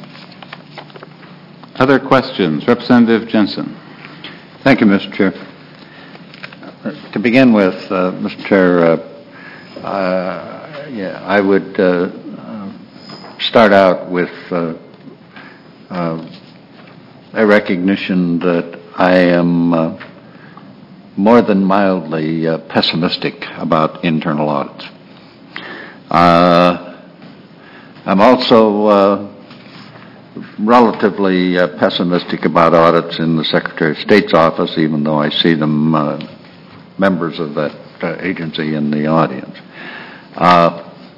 Other questions? Representative Jensen. Thank you, Mister Chair. To begin with, uh, Mister Chair, uh, uh, yeah, I would uh, start out with uh, uh, a recognition that I am uh, more than mildly uh, pessimistic about internal audits. Uh, I'm also uh, relatively uh, pessimistic about audits in the Secretary of State's office, even though I see them uh, members of that uh, agency in the audience. Uh,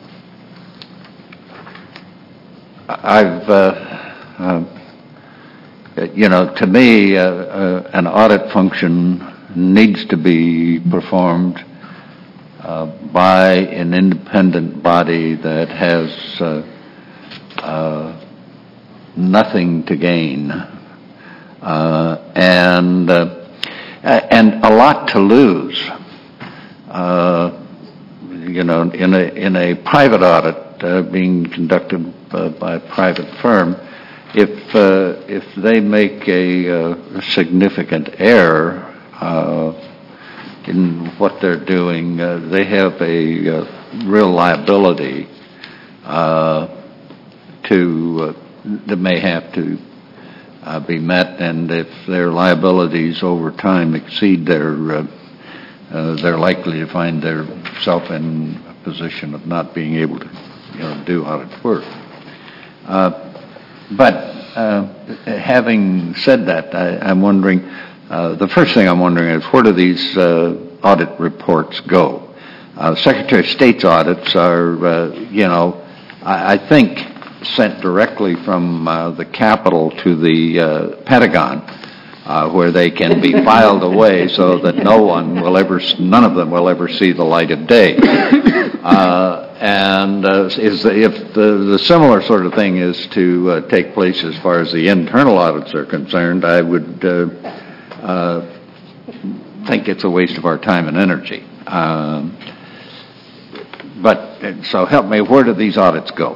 I've, uh, uh, you know, to me, uh, uh, an audit function needs to be performed uh, by an independent body that has uh, uh, nothing to gain uh, and uh, and a lot to lose. Uh, you know, in a in a private audit uh, being conducted Uh, by a private firm, if uh, if they make a, uh, significant error uh, in what they're doing, uh, they have a uh, real liability uh, to uh, that may have to uh, be met, and if their liabilities over time exceed their, uh, uh, they're likely to find themselves in a position of not being able to, you know, do audit work. Uh, but uh, having said that, I, I'm wondering, uh, the first thing I'm wondering is where do these uh, audit reports go? Uh, Secretary of State's audits are, uh, you know, I, I think sent directly from uh, the Capitol to the uh, Pentagon, uh, where they can be filed away so that no one will ever, none of them will ever see the light of day. Uh, And uh, is if the, the similar sort of thing is to uh, take place as far as the internal audits are concerned, I would uh, uh, think it's a waste of our time and energy. Um, but so help me, where do these audits go?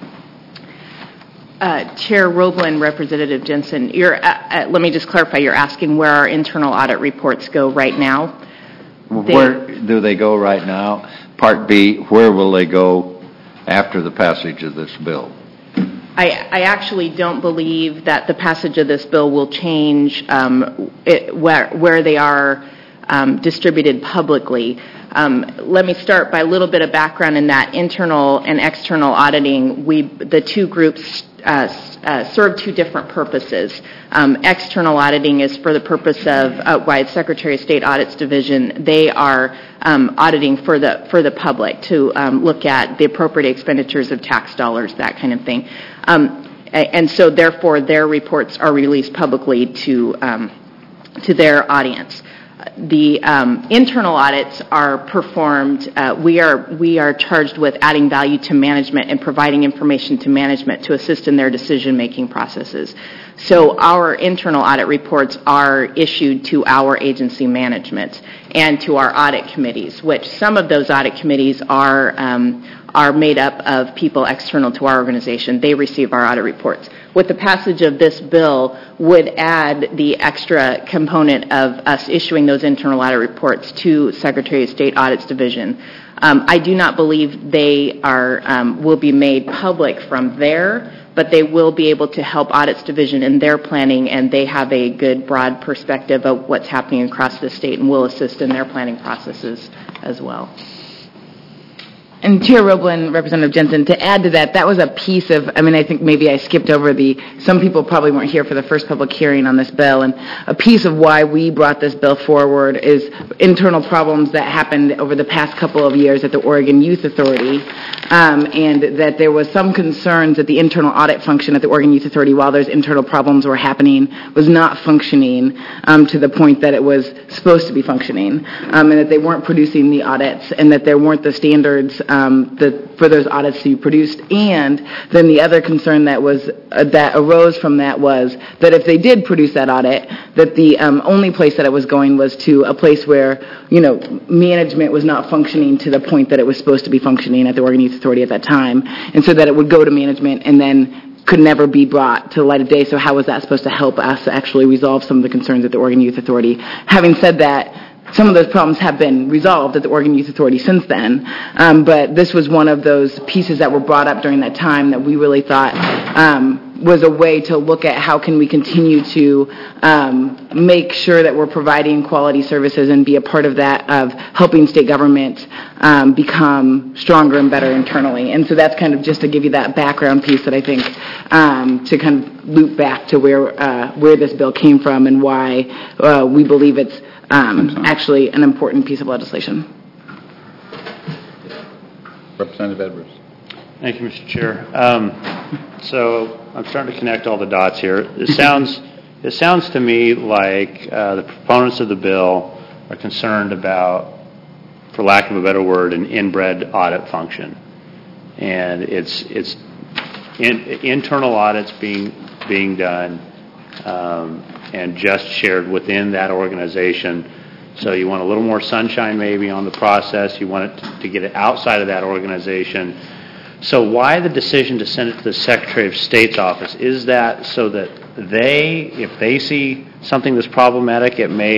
Uh, Chair Roblin, Representative Jensen, you're, uh, uh, let me just clarify, you're asking where our internal audit reports go right now? Where do they go right now? Part B, where will they go after the passage of this bill? I, I actually don't believe that the passage of this bill will change um, it, where, where they are um, distributed publicly. Um, let me start by a little bit of background in that internal and external auditing. We, the two groups uh, uh, serve two different purposes. Um, external auditing is for the purpose of, uh, by the Secretary of State Audits Division, they are um, auditing for the for the public to um, look at the appropriate expenditures of tax dollars, that kind of thing. Um, and so, therefore, their reports are released publicly to um, to their audience. The um, internal audits are performed, uh, we are we are charged with adding value to management and providing information to management to assist in their decision-making processes. So our internal audit reports are issued to our agency management and to our audit committees, which some of those audit committees are um, are made up of people external to our organization. They receive our audit reports. With the passage of this bill would add the extra component of us issuing those internal audit reports to Secretary of State Audits Division. Um, I do not believe they are um, will be made public from there, but they will be able to help Audits Division in their planning, and they have a good broad perspective of what's happening across the state and will assist in their planning processes as well. And Chair Roblin, Representative Jensen, to add to that, that was a piece of, I mean, I think maybe I skipped over the, some people probably weren't here for the first public hearing on this bill, and a piece of why we brought this bill forward is internal problems that happened over the past couple of years at the Oregon Youth Authority, um, and that there was some concerns that the internal audit function at the Oregon Youth Authority, while those internal problems were happening, was not functioning um, to the point that it was supposed to be functioning, um, and that they weren't producing the audits, and that there weren't the standards Um, the, for those audits to be produced. And then the other concern that was uh, that arose from that was that if they did produce that audit, that the um, only place that it was going was to a place where, you know, management was not functioning to the point that it was supposed to be functioning at the Oregon Youth Authority at that time, and so that it would go to management and then could never be brought to the light of day. So how was that supposed to help us actually resolve some of the concerns at the Oregon Youth Authority? Having said that, some of those problems have been resolved at the Oregon Youth Authority since then, um, but this was one of those pieces that were brought up during that time that we really thought um, was a way to look at how can we continue to um, make sure that we're providing quality services and be a part of that, of helping state government um, become stronger and better internally. And so that's kind of just to give you that background piece that I think um, to kind of loop back to where uh, where this bill came from and why uh, we believe it's Um, actually an important piece of legislation. Representative Edwards. Thank you, Mister Chair. Um, so I'm starting to connect all the dots here. It sounds, it sounds to me like uh, the proponents of the bill are concerned about, for lack of a better word, an inbred audit function, and it's it's in, internal audits being being done. Um, and just shared within that organization. So you want a little more sunshine maybe on the process. You want it to, to get it outside of that organization. So why the decision to send it to the Secretary of State's office? Is that so that they, if they see something that's problematic, it may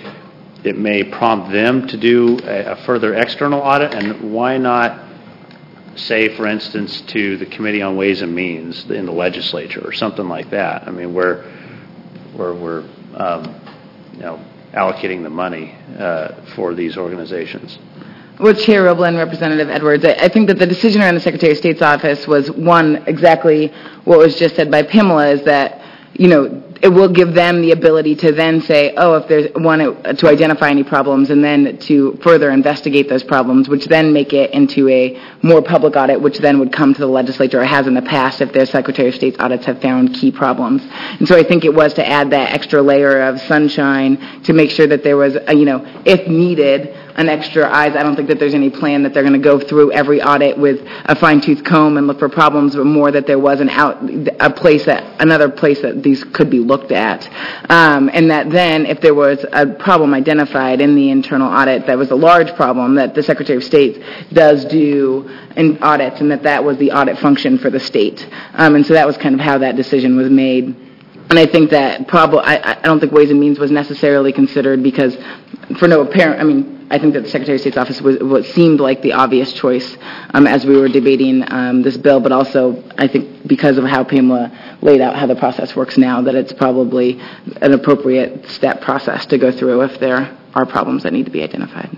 it may prompt them to do a, a further external audit? And why not say, for instance, to the Committee on Ways and Means in the legislature or something like that? I mean, where where we're, um, you know, allocating the money uh, for these organizations. Well, Chair Roblin, Representative Edwards, I, I think that the decision around the Secretary of State's office was, one, exactly what was just said by Pamela, is that, you know, it will give them the ability to then say, oh, if there's one, to identify any problems and then to further investigate those problems, which then make it into a more public audit, which then would come to the legislature, or has in the past if their Secretary of State's audits have found key problems. And so I think it was to add that extra layer of sunshine to make sure that there was, a, you know, if needed, an extra eyes. I don't think that there's any plan that they're going to go through every audit with a fine-tooth comb and look for problems, but more that there was an out, a place that, another place that these could be looked at. Um, and that then, if there was a problem identified in the internal audit that was a large problem, that the Secretary of State does do in audits, and that that was the audit function for the state. Um, and so that was kind of how that decision was made. And I think that probably, I, I don't think Ways and Means was necessarily considered because, for no apparent, I mean, I think that the Secretary of State's office was what seemed like the obvious choice um, as we were debating um, this bill, but also I think because of how Pamela laid out how the process works now, that it's probably an appropriate step process to go through if there are problems that need to be identified.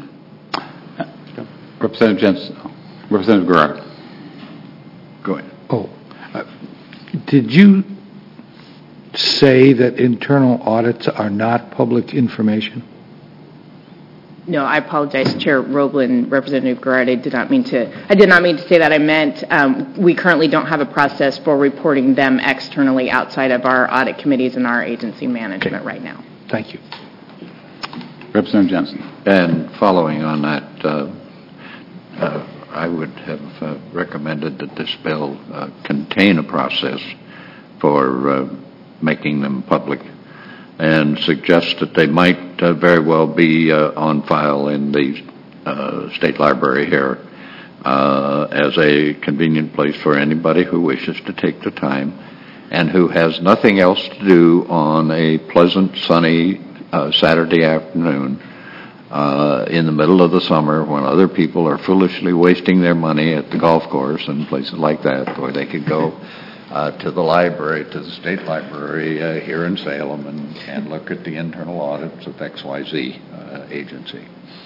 Representative Jensen, Representative Gerard. Go ahead. Oh, uh, did you say that internal audits are not public information? No, I apologize, Chair Roblin, Representative Gerard. I did not mean to. I did not mean to say that. I meant um, we currently don't have a process for reporting them externally outside of our audit committees and our agency management okay. right now. Thank you. Representative Jensen. And following on that, uh, uh, I would have uh, recommended that this bill uh, contain a process for uh, making them public, and suggest that they might uh, very well be uh, on file in the uh, State Library here uh, as a convenient place for anybody who wishes to take the time and who has nothing else to do on a pleasant, sunny uh, Saturday afternoon uh, in the middle of the summer when other people are foolishly wasting their money at the golf course and places like that, where they could go Uh, to the library, to the state library uh, here in Salem, and, and look at the internal audits of X Y Z uh, agency.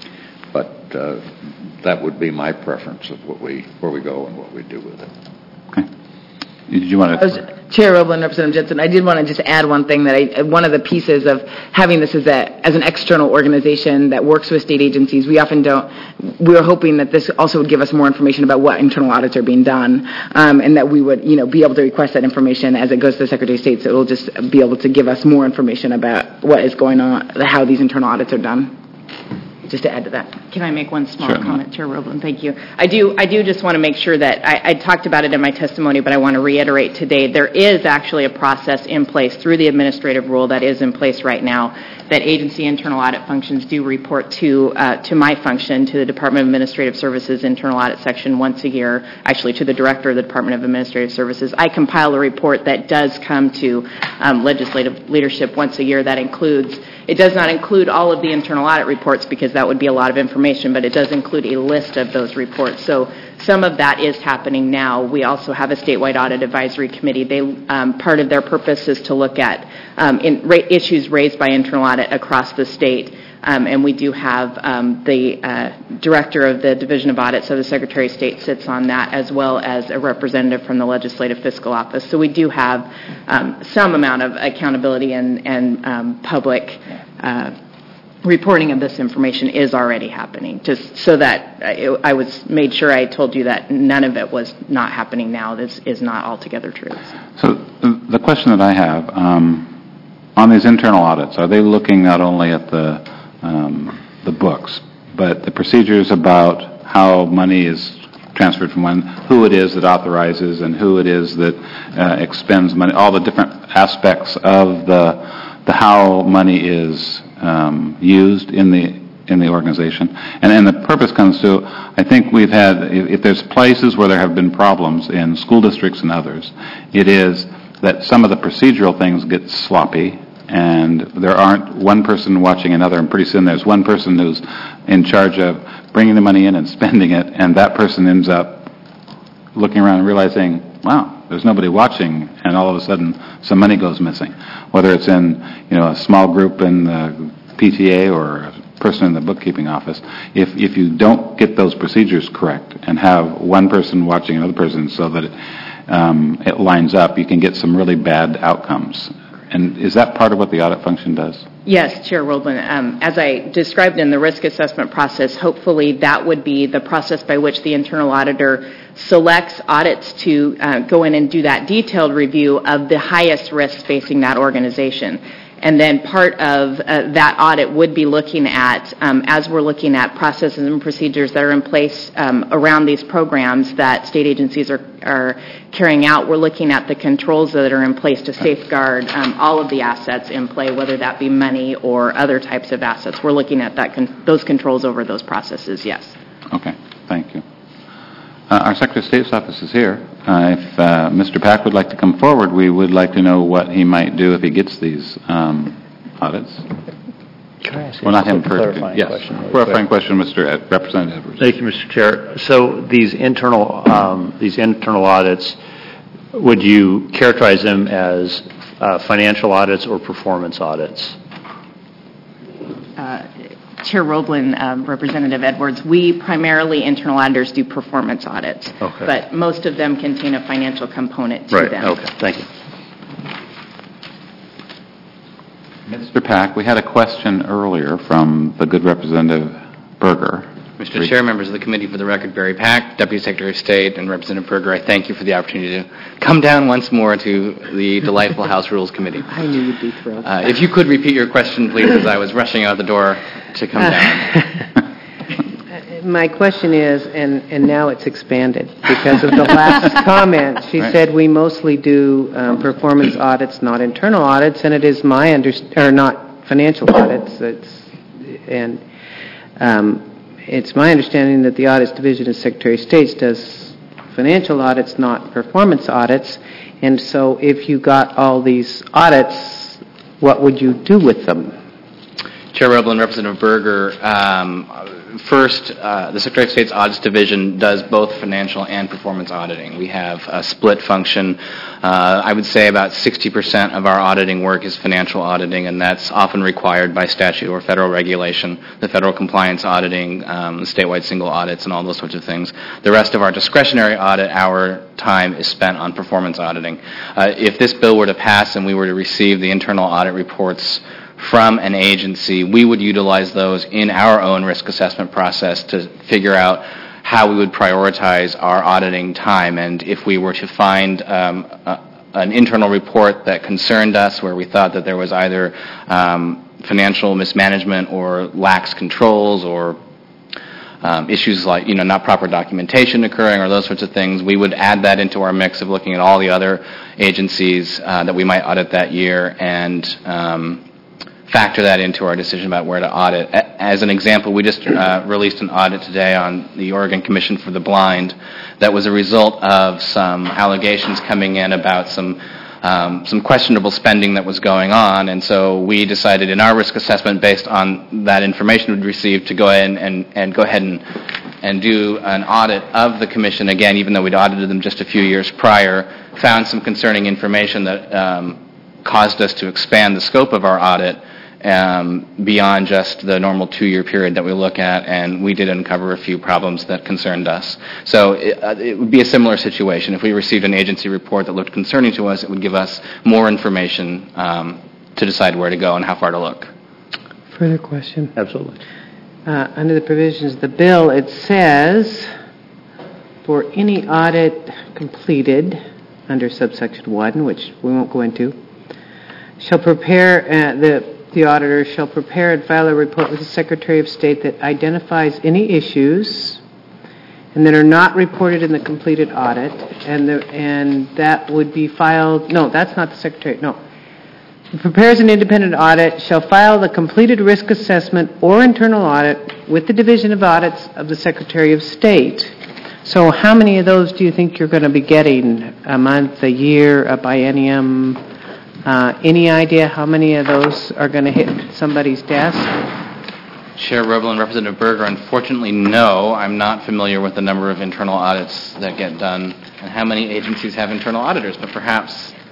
But uh, that would be my preference of what we, where we go and what we do with it. Okay. Did you want to? Chair Roblin, Representative Jensen, I did want to just add one thing, that I, one of the pieces of having this as, a, as an external organization that works with state agencies, we often don't, we were hoping that this also would give us more information about what internal audits are being done, um, and that we would, you know, be able to request that information as it goes to the Secretary of State, so it will just be able to give us more information about what is going on, how these internal audits are done. Just to add to that. Can I make one small Sure. comment, Chair Roblin? Thank you. I do I do just want to make sure that, I, I talked about it in my testimony, but I want to reiterate today, there is actually a process in place through the administrative rule that is in place right now, that agency internal audit functions do report to uh, to my function, to the Department of Administrative Services internal audit section once a year, actually to the Director of the Department of Administrative Services. I compile a report that does come to um, legislative leadership once a year that includes, it does not include all of the internal audit reports because that would be a lot of information, but it does include a list of those reports. So some of that is happening now. We also have a statewide audit advisory committee. They um, part of their purpose is to look at um, in, ra- issues raised by internal audit across the state. Um, and we do have um, the uh, director of the Division of Audit, so the Secretary of State sits on that, as well as a representative from the Legislative Fiscal Office. So we do have um, some amount of accountability and, and um, public uh, reporting of this information is already happening, just so that I, I was made sure I told you that none of it was not happening now. This is not altogether true. So the question that I have, um, on these internal audits, are they looking not only at the um, the books, but the procedures about how money is transferred from one, who it is that authorizes and who it is that uh, expends money, all the different aspects of the the how money is um, used in the in the organization, and and the purpose comes to, I think we've had, if, if there's places where there have been problems in school districts and others, it is that some of the procedural things get sloppy, and there aren't one person watching another, and pretty soon there's one person who's in charge of bringing the money in and spending it, and that person ends up looking around and realizing, wow, there's nobody watching, and all of a sudden some money goes missing. Whether it's in, you know, a small group in the P T A or a person in the bookkeeping office, if if you don't get those procedures correct and have one person watching another person so that it, um, it lines up, you can get some really bad outcomes. And is that part of what the audit function does? Yes, Chair Roblin. Um, as I described in the risk assessment process, hopefully that would be the process by which the internal auditor selects audits to uh, go in and do that detailed review of the highest risks facing that organization. And then part of uh, that audit would be looking at, um, as we're looking at processes and procedures that are in place um, around these programs that state agencies are, are carrying out, we're looking at the controls that are in place to safeguard um, all of the assets in play, whether that be money or other types of assets. We're looking at that con- those controls over those processes, yes. Okay, thank you. Uh, our Secretary of State's office is here. Uh, if uh, Mister Pack would like to come forward, we would like to know what he might do if he gets these um, audits. Can I ask you Well, not a him quick first. clarifying Yes, question? really clarifying quick? question, Mister Ed, Representative Edwards. Thank you, Mister Chair. So these internal um, these internal audits, would you characterize them as uh, financial audits or performance audits? Uh, Chair Roblin, um, Representative Edwards, we primarily, internal auditors, do performance audits. Okay. But most of them contain a financial component to Right. them. Okay. Thank you. Mister Pack, we had a question earlier from the good Representative Berger Mister Reed. Chair, members of the committee, for the record, Barry Pack, Deputy Secretary of State, and Representative Berger, I thank you for the opportunity to come down once more to the delightful House Rules Committee. I knew you'd be thrilled. Uh, if you could repeat your question, please, as I was rushing out the door to come down. My question is, and, and now it's expanded because of the last comment. She Right. said we mostly do um, performance audits, not internal audits, and it is my under, or not financial audits. It's, and um, it's my understanding that the Audits Division of Secretary of State does financial audits, not performance audits. And so if you got all these audits, what would you do with them? Chair Roble and Representative Berger, um, first, uh, the Secretary of State's Audits Division does both financial and performance auditing. We have a split function. Uh, I would say about sixty percent of our auditing work is financial auditing, and that's often required by statute or federal regulation, the federal compliance auditing, um, statewide single audits, and all those sorts of things. The rest of our discretionary audit hour time is spent on performance auditing. Uh, if this bill were to pass and we were to receive the internal audit reports from an agency, we would utilize those in our own risk assessment process to figure out how we would prioritize our auditing time. And if we were to find um, a, an internal report that concerned us where we thought that there was either um, financial mismanagement or lax controls or Um, issues like, you know, not proper documentation occurring or those sorts of things, we would add that into our mix of looking at all the other agencies uh, that we might audit that year and um, factor that into our decision about where to audit. A- As an example, we just uh, released an audit today on the Oregon Commission for the Blind that was a result of some allegations coming in about some Um, some questionable spending that was going on, and so we decided in our risk assessment, based on that information we'd received, to go ahead and, and, and go ahead and, and do an audit of the commission again, even though we'd audited them just a few years prior, found some concerning information that um, caused us to expand the scope of our audit um, beyond just the normal two-year period that we look at, and we did uncover a few problems that concerned us. So it, uh, it would be a similar situation. If we received an agency report that looked concerning to us, it would give us more information um, to decide where to go and how far to look. Further question? Absolutely. Uh, under the provisions of the bill, it says, for any audit completed under subsection one, which we won't go into, shall prepare, uh, the, the auditor shall prepare and file a report with the Secretary of State that identifies any issues and that are not reported in the completed audit, and the, and that would be filed, no, that's not the Secretary, no. Prepares an independent audit, shall file the completed risk assessment or internal audit with the Division of Audits of the Secretary of State. So how many of those do you think you're going to be getting? A month, a year, a biennium? Uh, any idea how many of those are going to hit somebody's desk? Chair Roble and Representative Berger, unfortunately, no. I'm not familiar with the number of internal audits that get done and how many agencies have internal auditors, but perhaps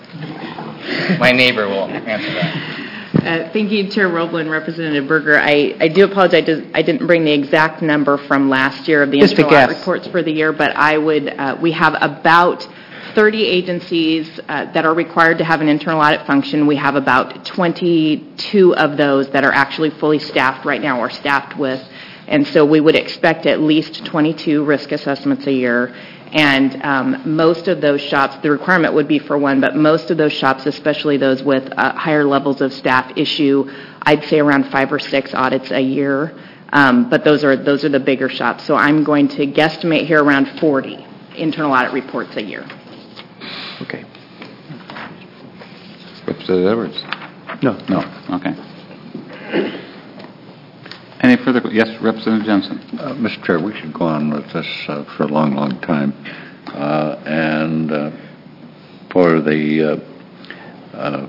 my neighbor will answer that. Uh, thank you, Chair Roble and Representative Berger. I, I do apologize. I didn't bring the exact number from last year of the Just a internal audit guess. reports for the year, but I would. Uh, we have about thirty agencies uh, that are required to have an internal audit function. We have about twenty-two of those that are actually fully staffed right now or staffed with, and so we would expect at least twenty-two risk assessments a year. And um, most of those shops, the requirement would be for one, but most of those shops, especially those with uh, higher levels of staff, issue, I'd say, around five or six audits a year. Um, but those are those are the bigger shops. So I'm going to guesstimate here around forty internal audit reports a year. Okay. Representative Edwards? No. No, okay. Any further, yes, Representative Jensen? Uh, Mister Chair, we should go on with this uh, for a long, long time. Uh, and uh, for the uh, uh,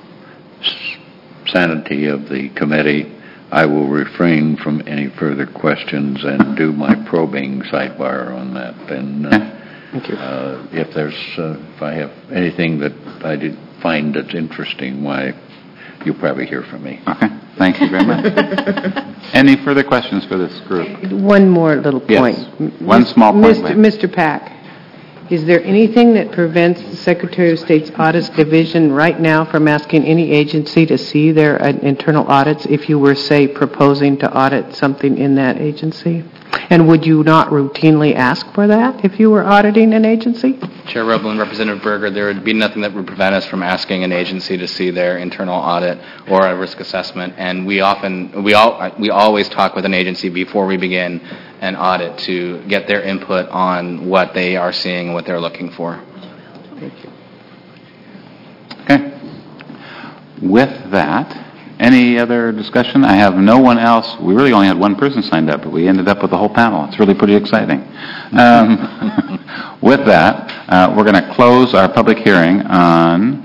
sanity of the committee, I will refrain from any further questions and do my probing sidebar on that. And uh, Thank you. uh, if there's, uh, if I have anything that I did find that's interesting, why, you'll probably hear from me. Okay, thank you very much. Any further questions for this group? One more little point. Yes, one small point, Mister ma'am. Mister Pack, is there anything that prevents the Secretary of State's Audits Division right now from asking any agency to see their uh, internal audits if you were, say, proposing to audit something in that agency? And would you not routinely ask for that if you were auditing an agency? Chair Roblin, Representative Berger, there would be nothing that would prevent us from asking an agency to see their internal audit or a risk assessment, and we often, we all, we always talk with an agency before we begin an audit to get their input on what they are seeing and what they're looking for. Thank you. Okay. With that, any other discussion? I have no one else. We really only had one person signed up, but we ended up with the whole panel. It's really pretty exciting. Um, with that, uh, we're going to close our public hearing on,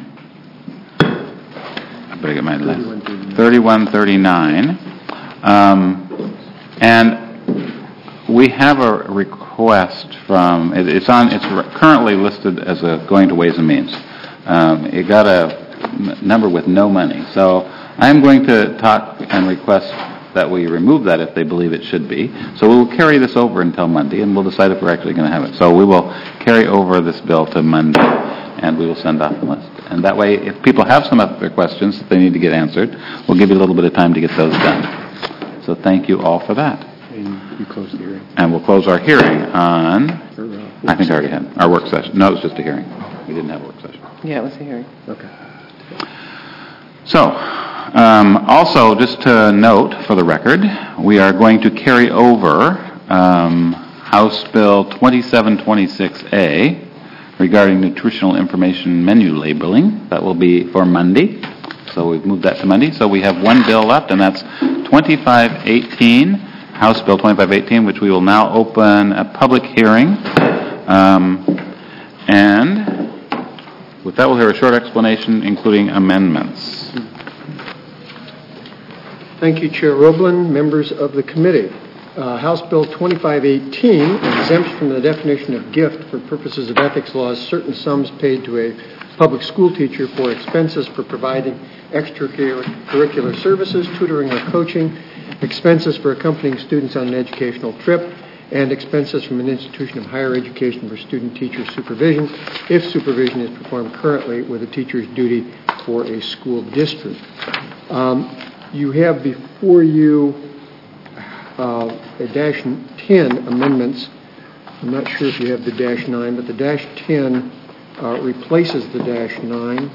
I better get my list, thirty-one thirty-nine. Um, and we have a request from, it, it's on, it's currently listed as a going to Ways and Means. Um, it got a n- number with no money. So I'm going to talk and request that we remove that if they believe it should be. So we'll carry this over until Monday, and we'll decide if we're actually going to have it. So we will carry over this bill to Monday, and we will send off the list. And that way, if people have some other questions that they need to get answered, we'll give you a little bit of time to get those done. So thank you all for that. And you close the hearing. And we'll close our hearing on, Or, uh, I think I already had, our work session. No, it was just a hearing. We didn't have a work session. Yeah, it was a hearing. Okay. So, um, also, just to note for the record, we are going to carry over um, House Bill twenty-seven twenty-six A regarding nutritional information menu labeling. That will be for Monday. So we've moved that to Monday. So we have one bill left, and that's twenty-five eighteen, House Bill twenty-five eighteen, which we will now open a public hearing. Um, and with that, we'll hear a short explanation, including amendments. Thank you, Chair Roblin, members of the committee. Uh, House Bill twenty-five eighteen exempts from the definition of gift for purposes of ethics laws certain sums paid to a public school teacher for expenses for providing extracurricular services, tutoring or coaching, expenses for accompanying students on an educational trip, and expenses from an institution of higher education for student-teacher supervision, if supervision is performed currently with a teacher's duty for a school district. Um, you have before you uh, a dash ten amendments. I'm not sure if you have the dash nine, but the dash ten uh, replaces the dash nine.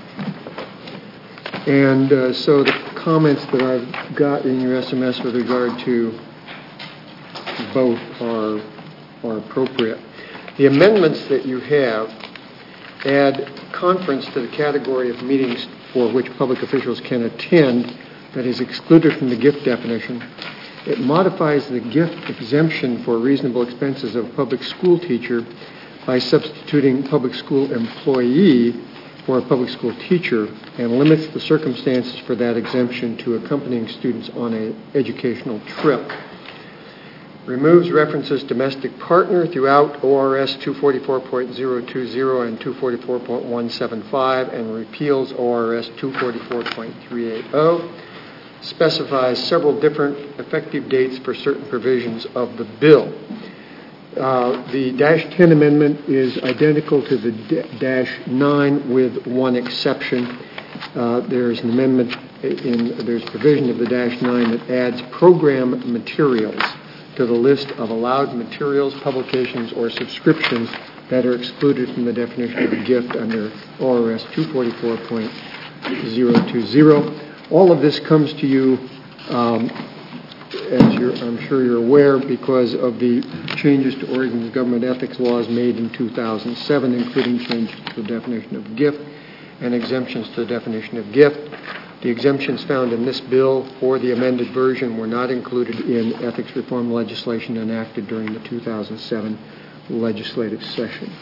And uh, so the comments that I've got in your S M S with regard to both are, are appropriate. The amendments that you have add conference to the category of meetings for which public officials can attend that is excluded from the gift definition. It modifies the gift exemption for reasonable expenses of a public school teacher by substituting public school employee for a public school teacher and limits the circumstances for that exemption to accompanying students on an educational trip. Removes references domestic partner throughout O R S two forty-four point oh two oh and two forty-four point one seven five and repeals O R S two forty-four point three eight oh. Specifies several different effective dates for certain provisions of the bill. Uh, the dash ten amendment is identical to the d- dash nine with one exception. Uh, there's an amendment in, there's provision of the dash nine that adds program materials to the list of allowed materials, publications, or subscriptions that are excluded from the definition of a gift under O R S two forty-four point oh two oh. All of this comes to you, um, as you're, I'm sure you're aware, because of the changes to Oregon's government ethics laws made in two thousand seven, including changes to the definition of gift and exemptions to the definition of gift. The exemptions found in this bill or the amended version were not included in ethics reform legislation enacted during the two thousand seven legislative session.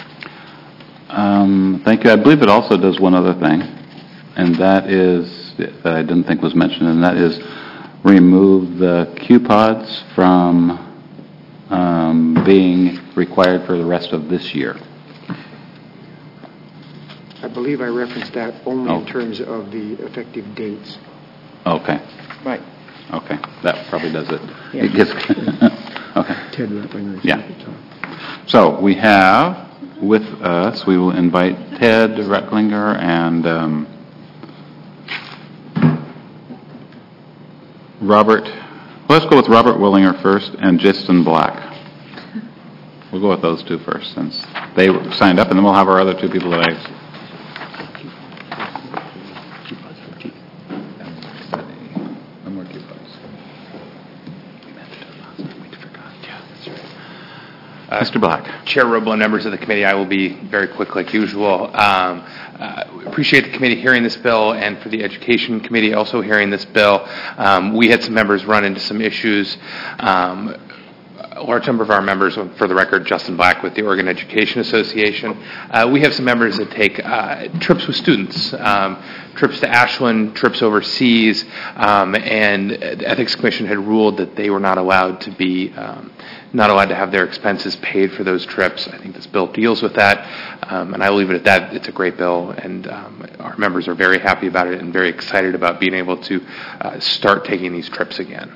Um, thank you. I believe it also does one other thing, and that is, that I didn't think was mentioned, and that is remove the Q PODs from um, being required for the rest of this year. I believe I referenced that only Oh. in terms of the effective dates. Okay. Right. Okay. That probably does it. Yeah. It gets okay. Ted Rettlinger. Yeah. So we have with us, we will invite Ted Rettlinger and um, Robert Let's go with Robert Willinger first and Jason Black. We'll go with those two first, since they signed up, and then we'll have our other two people that I... Uh, Mister Black. Chair Roble and members of the committee, I will be very quick like usual. Um, uh, appreciate the committee hearing this bill, and for the Education Committee also hearing this bill. Um, we had some members run into some issues. Um, a large number of our members, for the record, Justin Black with the Oregon Education Association. Uh, we have some members that take uh, trips with students, um, trips to Ashland, trips overseas, um, and the Ethics Commission had ruled that they were not allowed to be um, not allowed to have their expenses paid for those trips. I think this bill deals with that, um, and I will leave it at that. It's a great bill, and um, our members are very happy about it and very excited about being able to uh, start taking these trips again.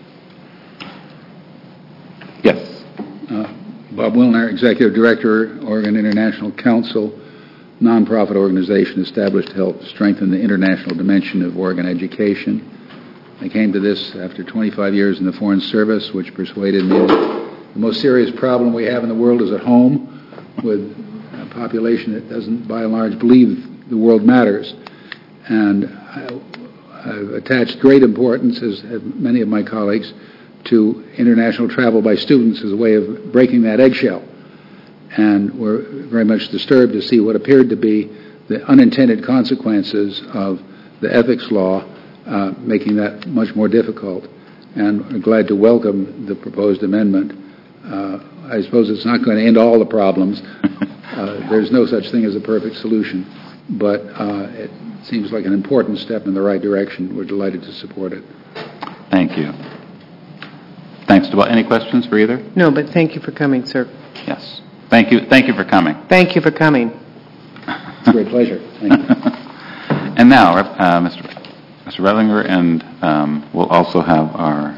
Yes. Uh, Bob Wilner, Executive Director, Oregon International Council, nonprofit organization established to help strengthen the international dimension of Oregon education. I came to this after twenty-five years in the Foreign Service, which persuaded me that the most serious problem we have in the world is at home, with a population that doesn't, by and large, believe the world matters. And I, I've attached great importance, as have many of my colleagues, to international travel by students as a way of breaking that eggshell. And we're very much disturbed to see what appeared to be the unintended consequences of the ethics law, uh, making that much more difficult. And we're glad to welcome the proposed amendment. Uh, I suppose it's not going to end all the problems. Uh, there's no such thing as a perfect solution. But uh, it seems like an important step in the right direction. We're delighted to support it. Thank you. Thanks to any questions for either? No, but thank you for coming, sir. Yes. Thank you. Thank you for coming. Thank you for coming. It's a great pleasure. Thank you. And now, uh, Mister Mister Redlinger, and um, we'll also have our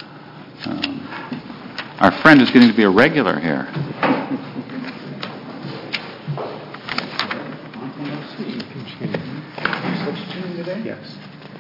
um, our friend is getting to be a regular here. Yes.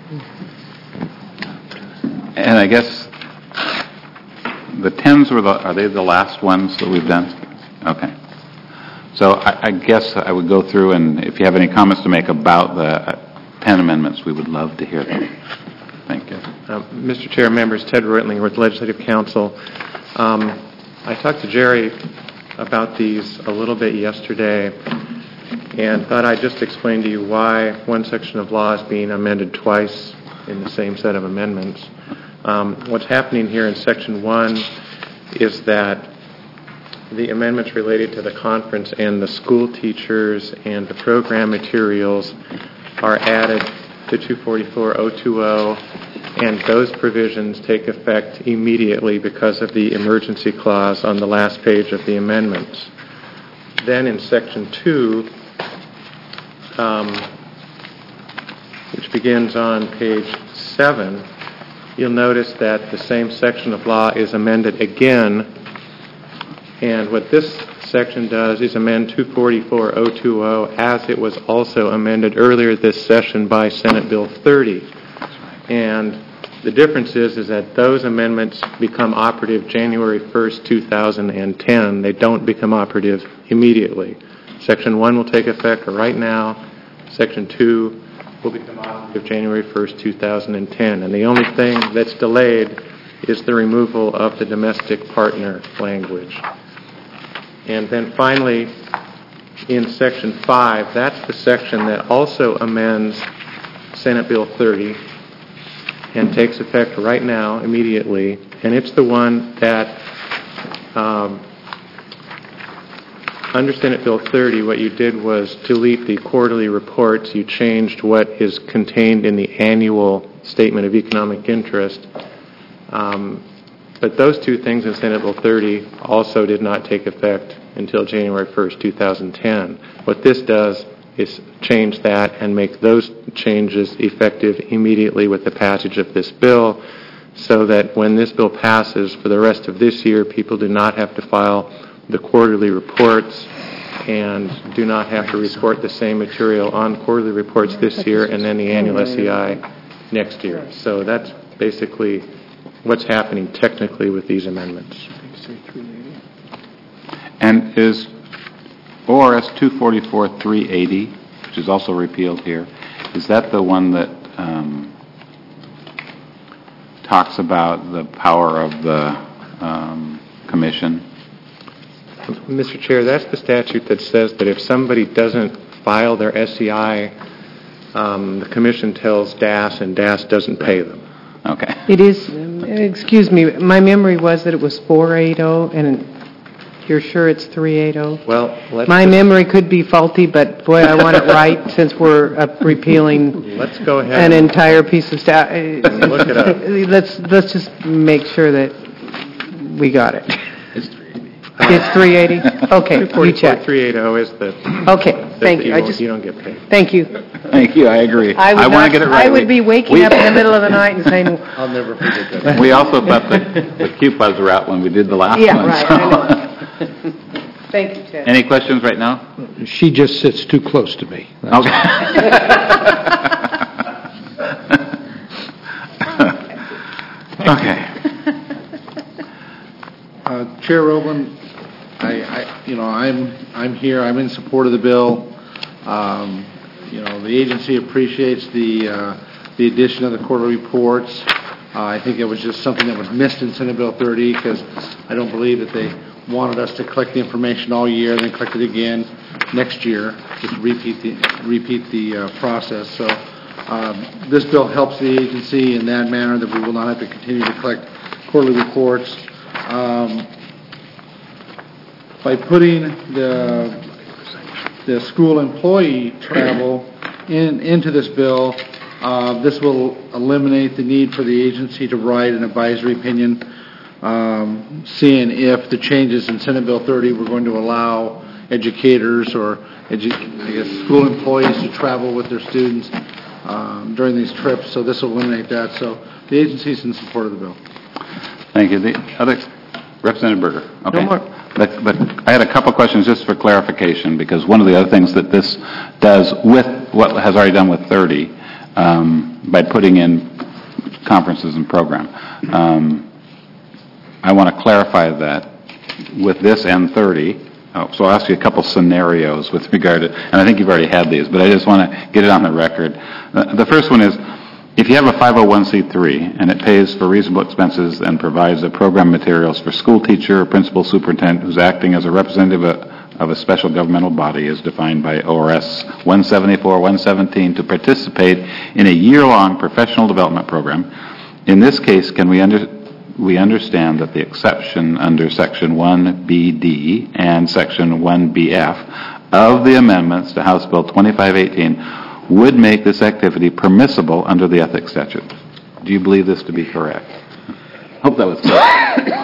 And I guess the tens were the, are they the last ones that we've done? Okay. So I, I guess I would go through, and if you have any comments to make about the uh, ten amendments, we would love to hear them. Thank you. Um, Mister Chair, members, Ted Reutlinger with Legislative Council. Um, I talked to Jerry about these a little bit yesterday and thought I'd just explain to you why one section of law is being amended twice in the same set of amendments. Um, what's happening here in Section one is that the amendments related to the conference and the school teachers and the program materials are added to two forty-four oh two oh, and those provisions take effect immediately because of the emergency clause on the last page of the amendments. Then in Section two, um, which begins on page seven, you'll notice that the same section of law is amended again, and what this section does is amend two forty-four oh two oh as it was also amended earlier this session by Senate Bill thirty. And the difference is, is that those amendments become operative January first, two thousand ten. They don't become operative immediately. Section one will take effect right now. Section two will become operative January first, two thousand ten. And the only thing that's delayed is the removal of the domestic partner language. And then finally, in Section five, that's the section that also amends Senate Bill thirty and takes effect right now, immediately. And it's the one that, um, under Senate Bill thirty, what you did was delete the quarterly reports. You changed what is contained in the annual statement of economic interest. Um, But those two things in Senate Bill thirty also did not take effect until January first, two thousand ten. What this does is change that and make those changes effective immediately with the passage of this bill, so that when this bill passes for the rest of this year, people do not have to file the quarterly reports and do not have to report the same material on quarterly reports this year and then the annual S E I next year. So that's basically what's happening technically with these amendments. And is O R S two forty-four three eighty, which is also repealed here, is that the one that um, talks about the power of the um, commission? Mister Chair, that's the statute that says that if somebody doesn't file their S E I, um, the commission tells D A S and D A S doesn't pay them. Okay. It is, excuse me, my memory was that it was four eighty, and you're sure it's three eighty? Well, let's My just- memory could be faulty, but boy, I want it right since we're uh, repealing Let's go ahead. an and- entire piece of staff. Look it up. Let's, let's just make sure that we got it. It's three eighty? Okay, you check. three eighty is the... Okay, that thank you. I won't- just, You don't get paid. thank you. Thank you, I agree. I would want not- to get it right. I would We- be waking we- up in the middle of the night and saying, I'll never forget that. We also thought the, the coupons were out when we did the last yeah, one. right, so- I know. Thank you, Ted. Any questions right now? She just sits too close to me. Okay. Uh, Chair Roblin, I, I, you know, I'm, I'm here, I'm in support of the bill. Um, You know, the agency appreciates the, uh, the addition of the quarterly reports. Uh, I think it was just something that was missed in Senate Bill thirty, because I don't believe that they wanted us to collect the information all year, then collect it again next year, just repeat the, repeat the uh, process. So um, this bill helps the agency in that manner, that we will not have to continue to collect quarterly reports. Um, by putting the the school employee travel in into this bill, uh, this will eliminate the need for the agency to write an advisory opinion, um, seeing if the changes in Senate Bill thirty were going to allow educators or edu- I guess school employees to travel with their students um, during these trips. So this will eliminate that. So the agency is in support of the bill. Thank you. The other, Representative Berger. Okay. No more. But, but I had a couple questions just for clarification, because one of the other things that this does with what has already done with thirty, um, by putting in conferences and program, um, I want to clarify that with this and thirty. Oh, so I'll ask you a couple scenarios with regard to, and I think you've already had these, but I just want to get it on the record. Uh, the first one is, if you have a five oh one c three and it pays for reasonable expenses and provides the program materials for school teacher or principal superintendent who's acting as a representative of, of a special governmental body as defined by O R S one seventy-four one seventeen to participate in a year-long professional development program, in this case, can we under, we understand that the exception under Section one B D and Section one B F of the amendments to House Bill twenty-five eighteen would make this activity permissible under the ethics statute. Do you believe this to be correct? Hope that was clear.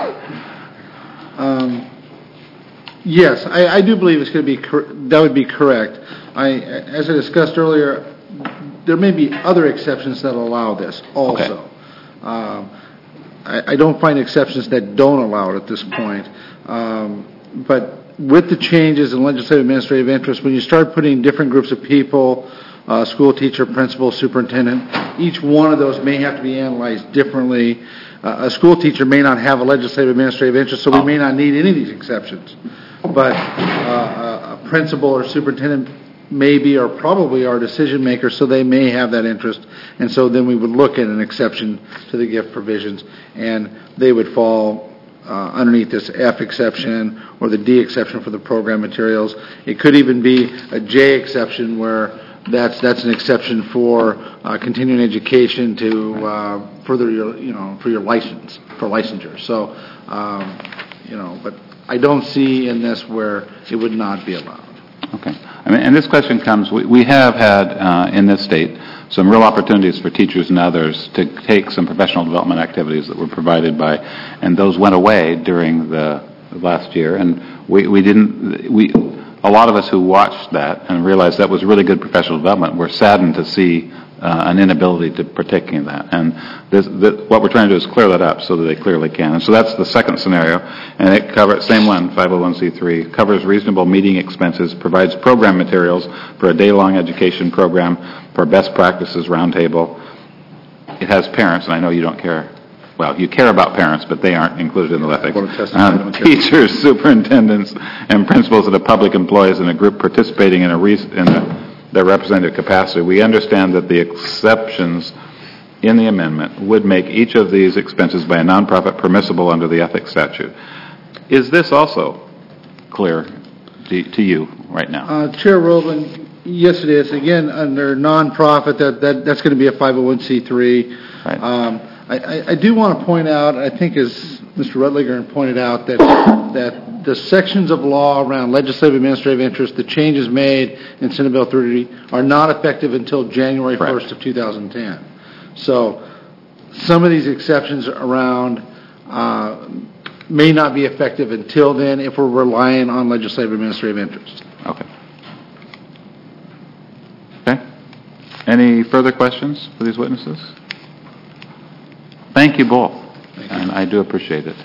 Um, yes, I, I do believe it's going to be cor- that would be correct. I, as I discussed earlier, there may be other exceptions that allow this also. Okay. Um, I, I don't find exceptions that don't allow it at this point. Um, but with the changes in legislative administrative interest, when you start putting different groups of people, Uh, school teacher, principal, superintendent, each one of those may have to be analyzed differently. Uh, a school teacher may not have a legislative administrative interest, so we may not need any of these exceptions. But uh, a principal or superintendent may be or probably are decision makers, so they may have that interest. And so then we would look at an exception to the gift provisions, and they would fall uh, underneath this F exception or the D exception for the program materials. It could even be a J exception where That's that's an exception for uh, continuing education to uh, further your you know for your license for licensure. So um, you know, but I don't see in this where it would not be allowed. Okay. I mean, and this question comes. We, we have had uh, in this state some real opportunities for teachers and others to take some professional development activities that were provided by, and those went away during the last year, and we we didn't we. A lot of us who watched that and realized that was really good professional development were saddened to see uh, an inability to partake in that. And this, this, what we're trying to do is clear that up so that they clearly can. And so that's the second scenario. And it covers, same one, five oh one c three, covers reasonable meeting expenses, provides program materials for a day-long education program, for best practices roundtable. It has parents, and I know you don't care well, you care about parents, but they aren't included in the ethics. Well, testify, I Um, don't care. Teachers, superintendents, and principals of the public employees in a group participating in a, re- in a their representative capacity. We understand that the exceptions in the amendment would make each of these expenses by a nonprofit permissible under the ethics statute. Is this also clear to, to you right now? Uh, Chair Roblin, yes, it is. Again, under nonprofit, that, that that's going to be a five oh one c three. Right. Um, I, I, I do want to point out, I think as Mister Rutlinger pointed out, that that the sections of law around legislative administrative interest, the changes made in Senate Bill thirty are not effective until January first of two thousand ten. So some of these exceptions around uh, may not be effective until then if we're relying on legislative administrative interest. Okay. Okay. Any further questions for these witnesses? Thank you both, and I do appreciate it.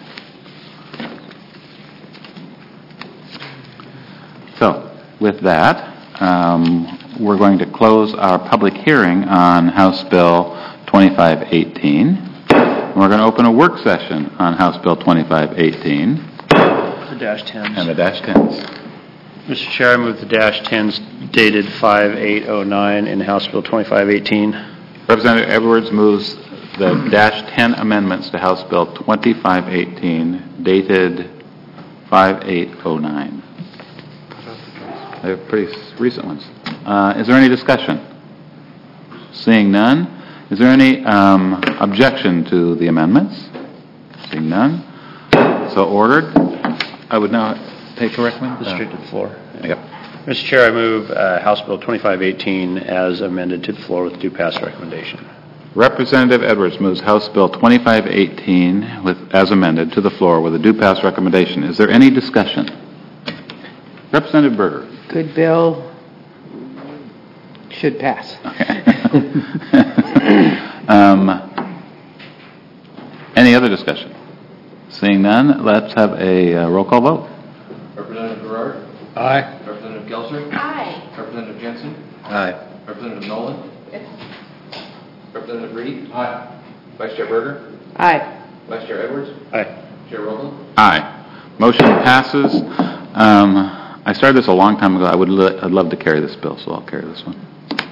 So, with that, um, we're going to close our public hearing on House Bill twenty-five eighteen. We're going to open a work session on House Bill twenty-five eighteen. The dash tens. And the dash tens. Mister Chair, I move the dash tens dated five eight oh nine in House Bill twenty-five eighteen. Representative Edwards moves the dash ten amendments to House Bill twenty-five eighteen dated five eight oh nine. They're pretty s- recent ones. Uh, is there any discussion? Seeing none. Is there any um, objection to the amendments? Seeing none. So ordered. I would now take a recommendation. Straight to the floor. Yep. Mister Chair, I move uh, House Bill twenty-five eighteen as amended to the floor with due pass recommendation. Representative Edwards moves House Bill twenty-five eighteen with, as amended to the floor with a due pass recommendation. Is there any discussion? Representative Berger. Good bill. Should pass. um, any other discussion? Seeing none, let's have a uh, roll call vote. Representative Gerard? Aye. Representative Gelser? Aye. Representative Jensen? Aye. Representative Nolan? Representative Reed? Aye. Vice Chair Berger? Aye. Vice Chair Edwards? Aye. Chair Rowland? Aye. Motion passes. Um, I started this a long time ago. I would lo- I'd love to carry this bill, so I'll carry this one.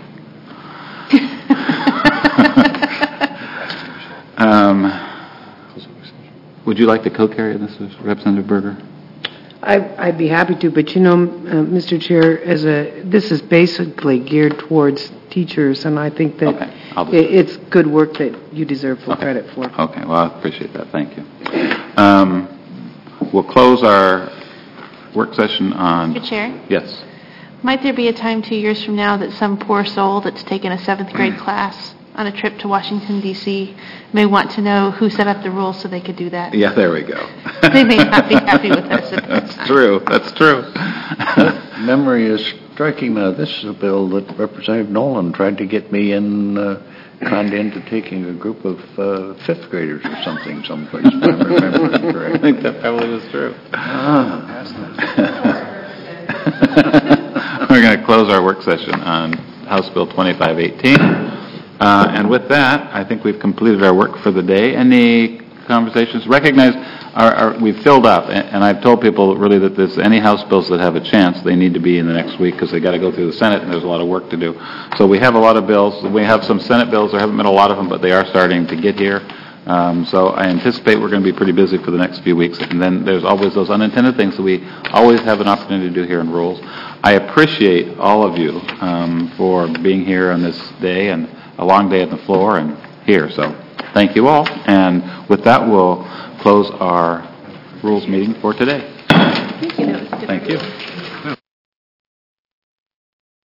um, would you like to co-carry this, Representative Berger? I, I'd be happy to, but you know, uh, Mister Chair, as a this is basically geared towards teachers, and I think that Okay, I'll do it, it's good work that you deserve full Okay. credit for. Okay, well, I appreciate that. Thank you. Um, we'll close our work session on... Mister Chair, Yes. might there be a time two years from now that some poor soul that's taken a seventh grade class on a trip to Washington, D C may want to know who set up the rules so they could do that? Yeah, there we go. They may not be happy with us at that That's time. true. That's true. Memory is striking. Uh, this is a bill that Representative Nolan tried to get me in, uh, conned into taking a group of uh, fifth graders or something someplace, if I remember I correctly. think that probably was true. Ah. We're going to close our work session on House Bill twenty-five eighteen. Uh, and with that, I think we've completed our work for the day. Any conversations? Recognize our, our, we've filled up, and, and I've told people really that there's any House bills that have a chance, they need to be in the next week because they got to go through the Senate and there's a lot of work to do. So we have a lot of bills. We have some Senate bills. There haven't been a lot of them, but they are starting to get here. Um, so I anticipate we're going to be pretty busy for the next few weeks. And then there's always those unintended things that we always have an opportunity to do here in rules. I appreciate all of you um, for being here on this day and a long day on the floor and here. So thank you all. And with that, we'll close our rules meeting for today. Thank you. That was different. Thank you.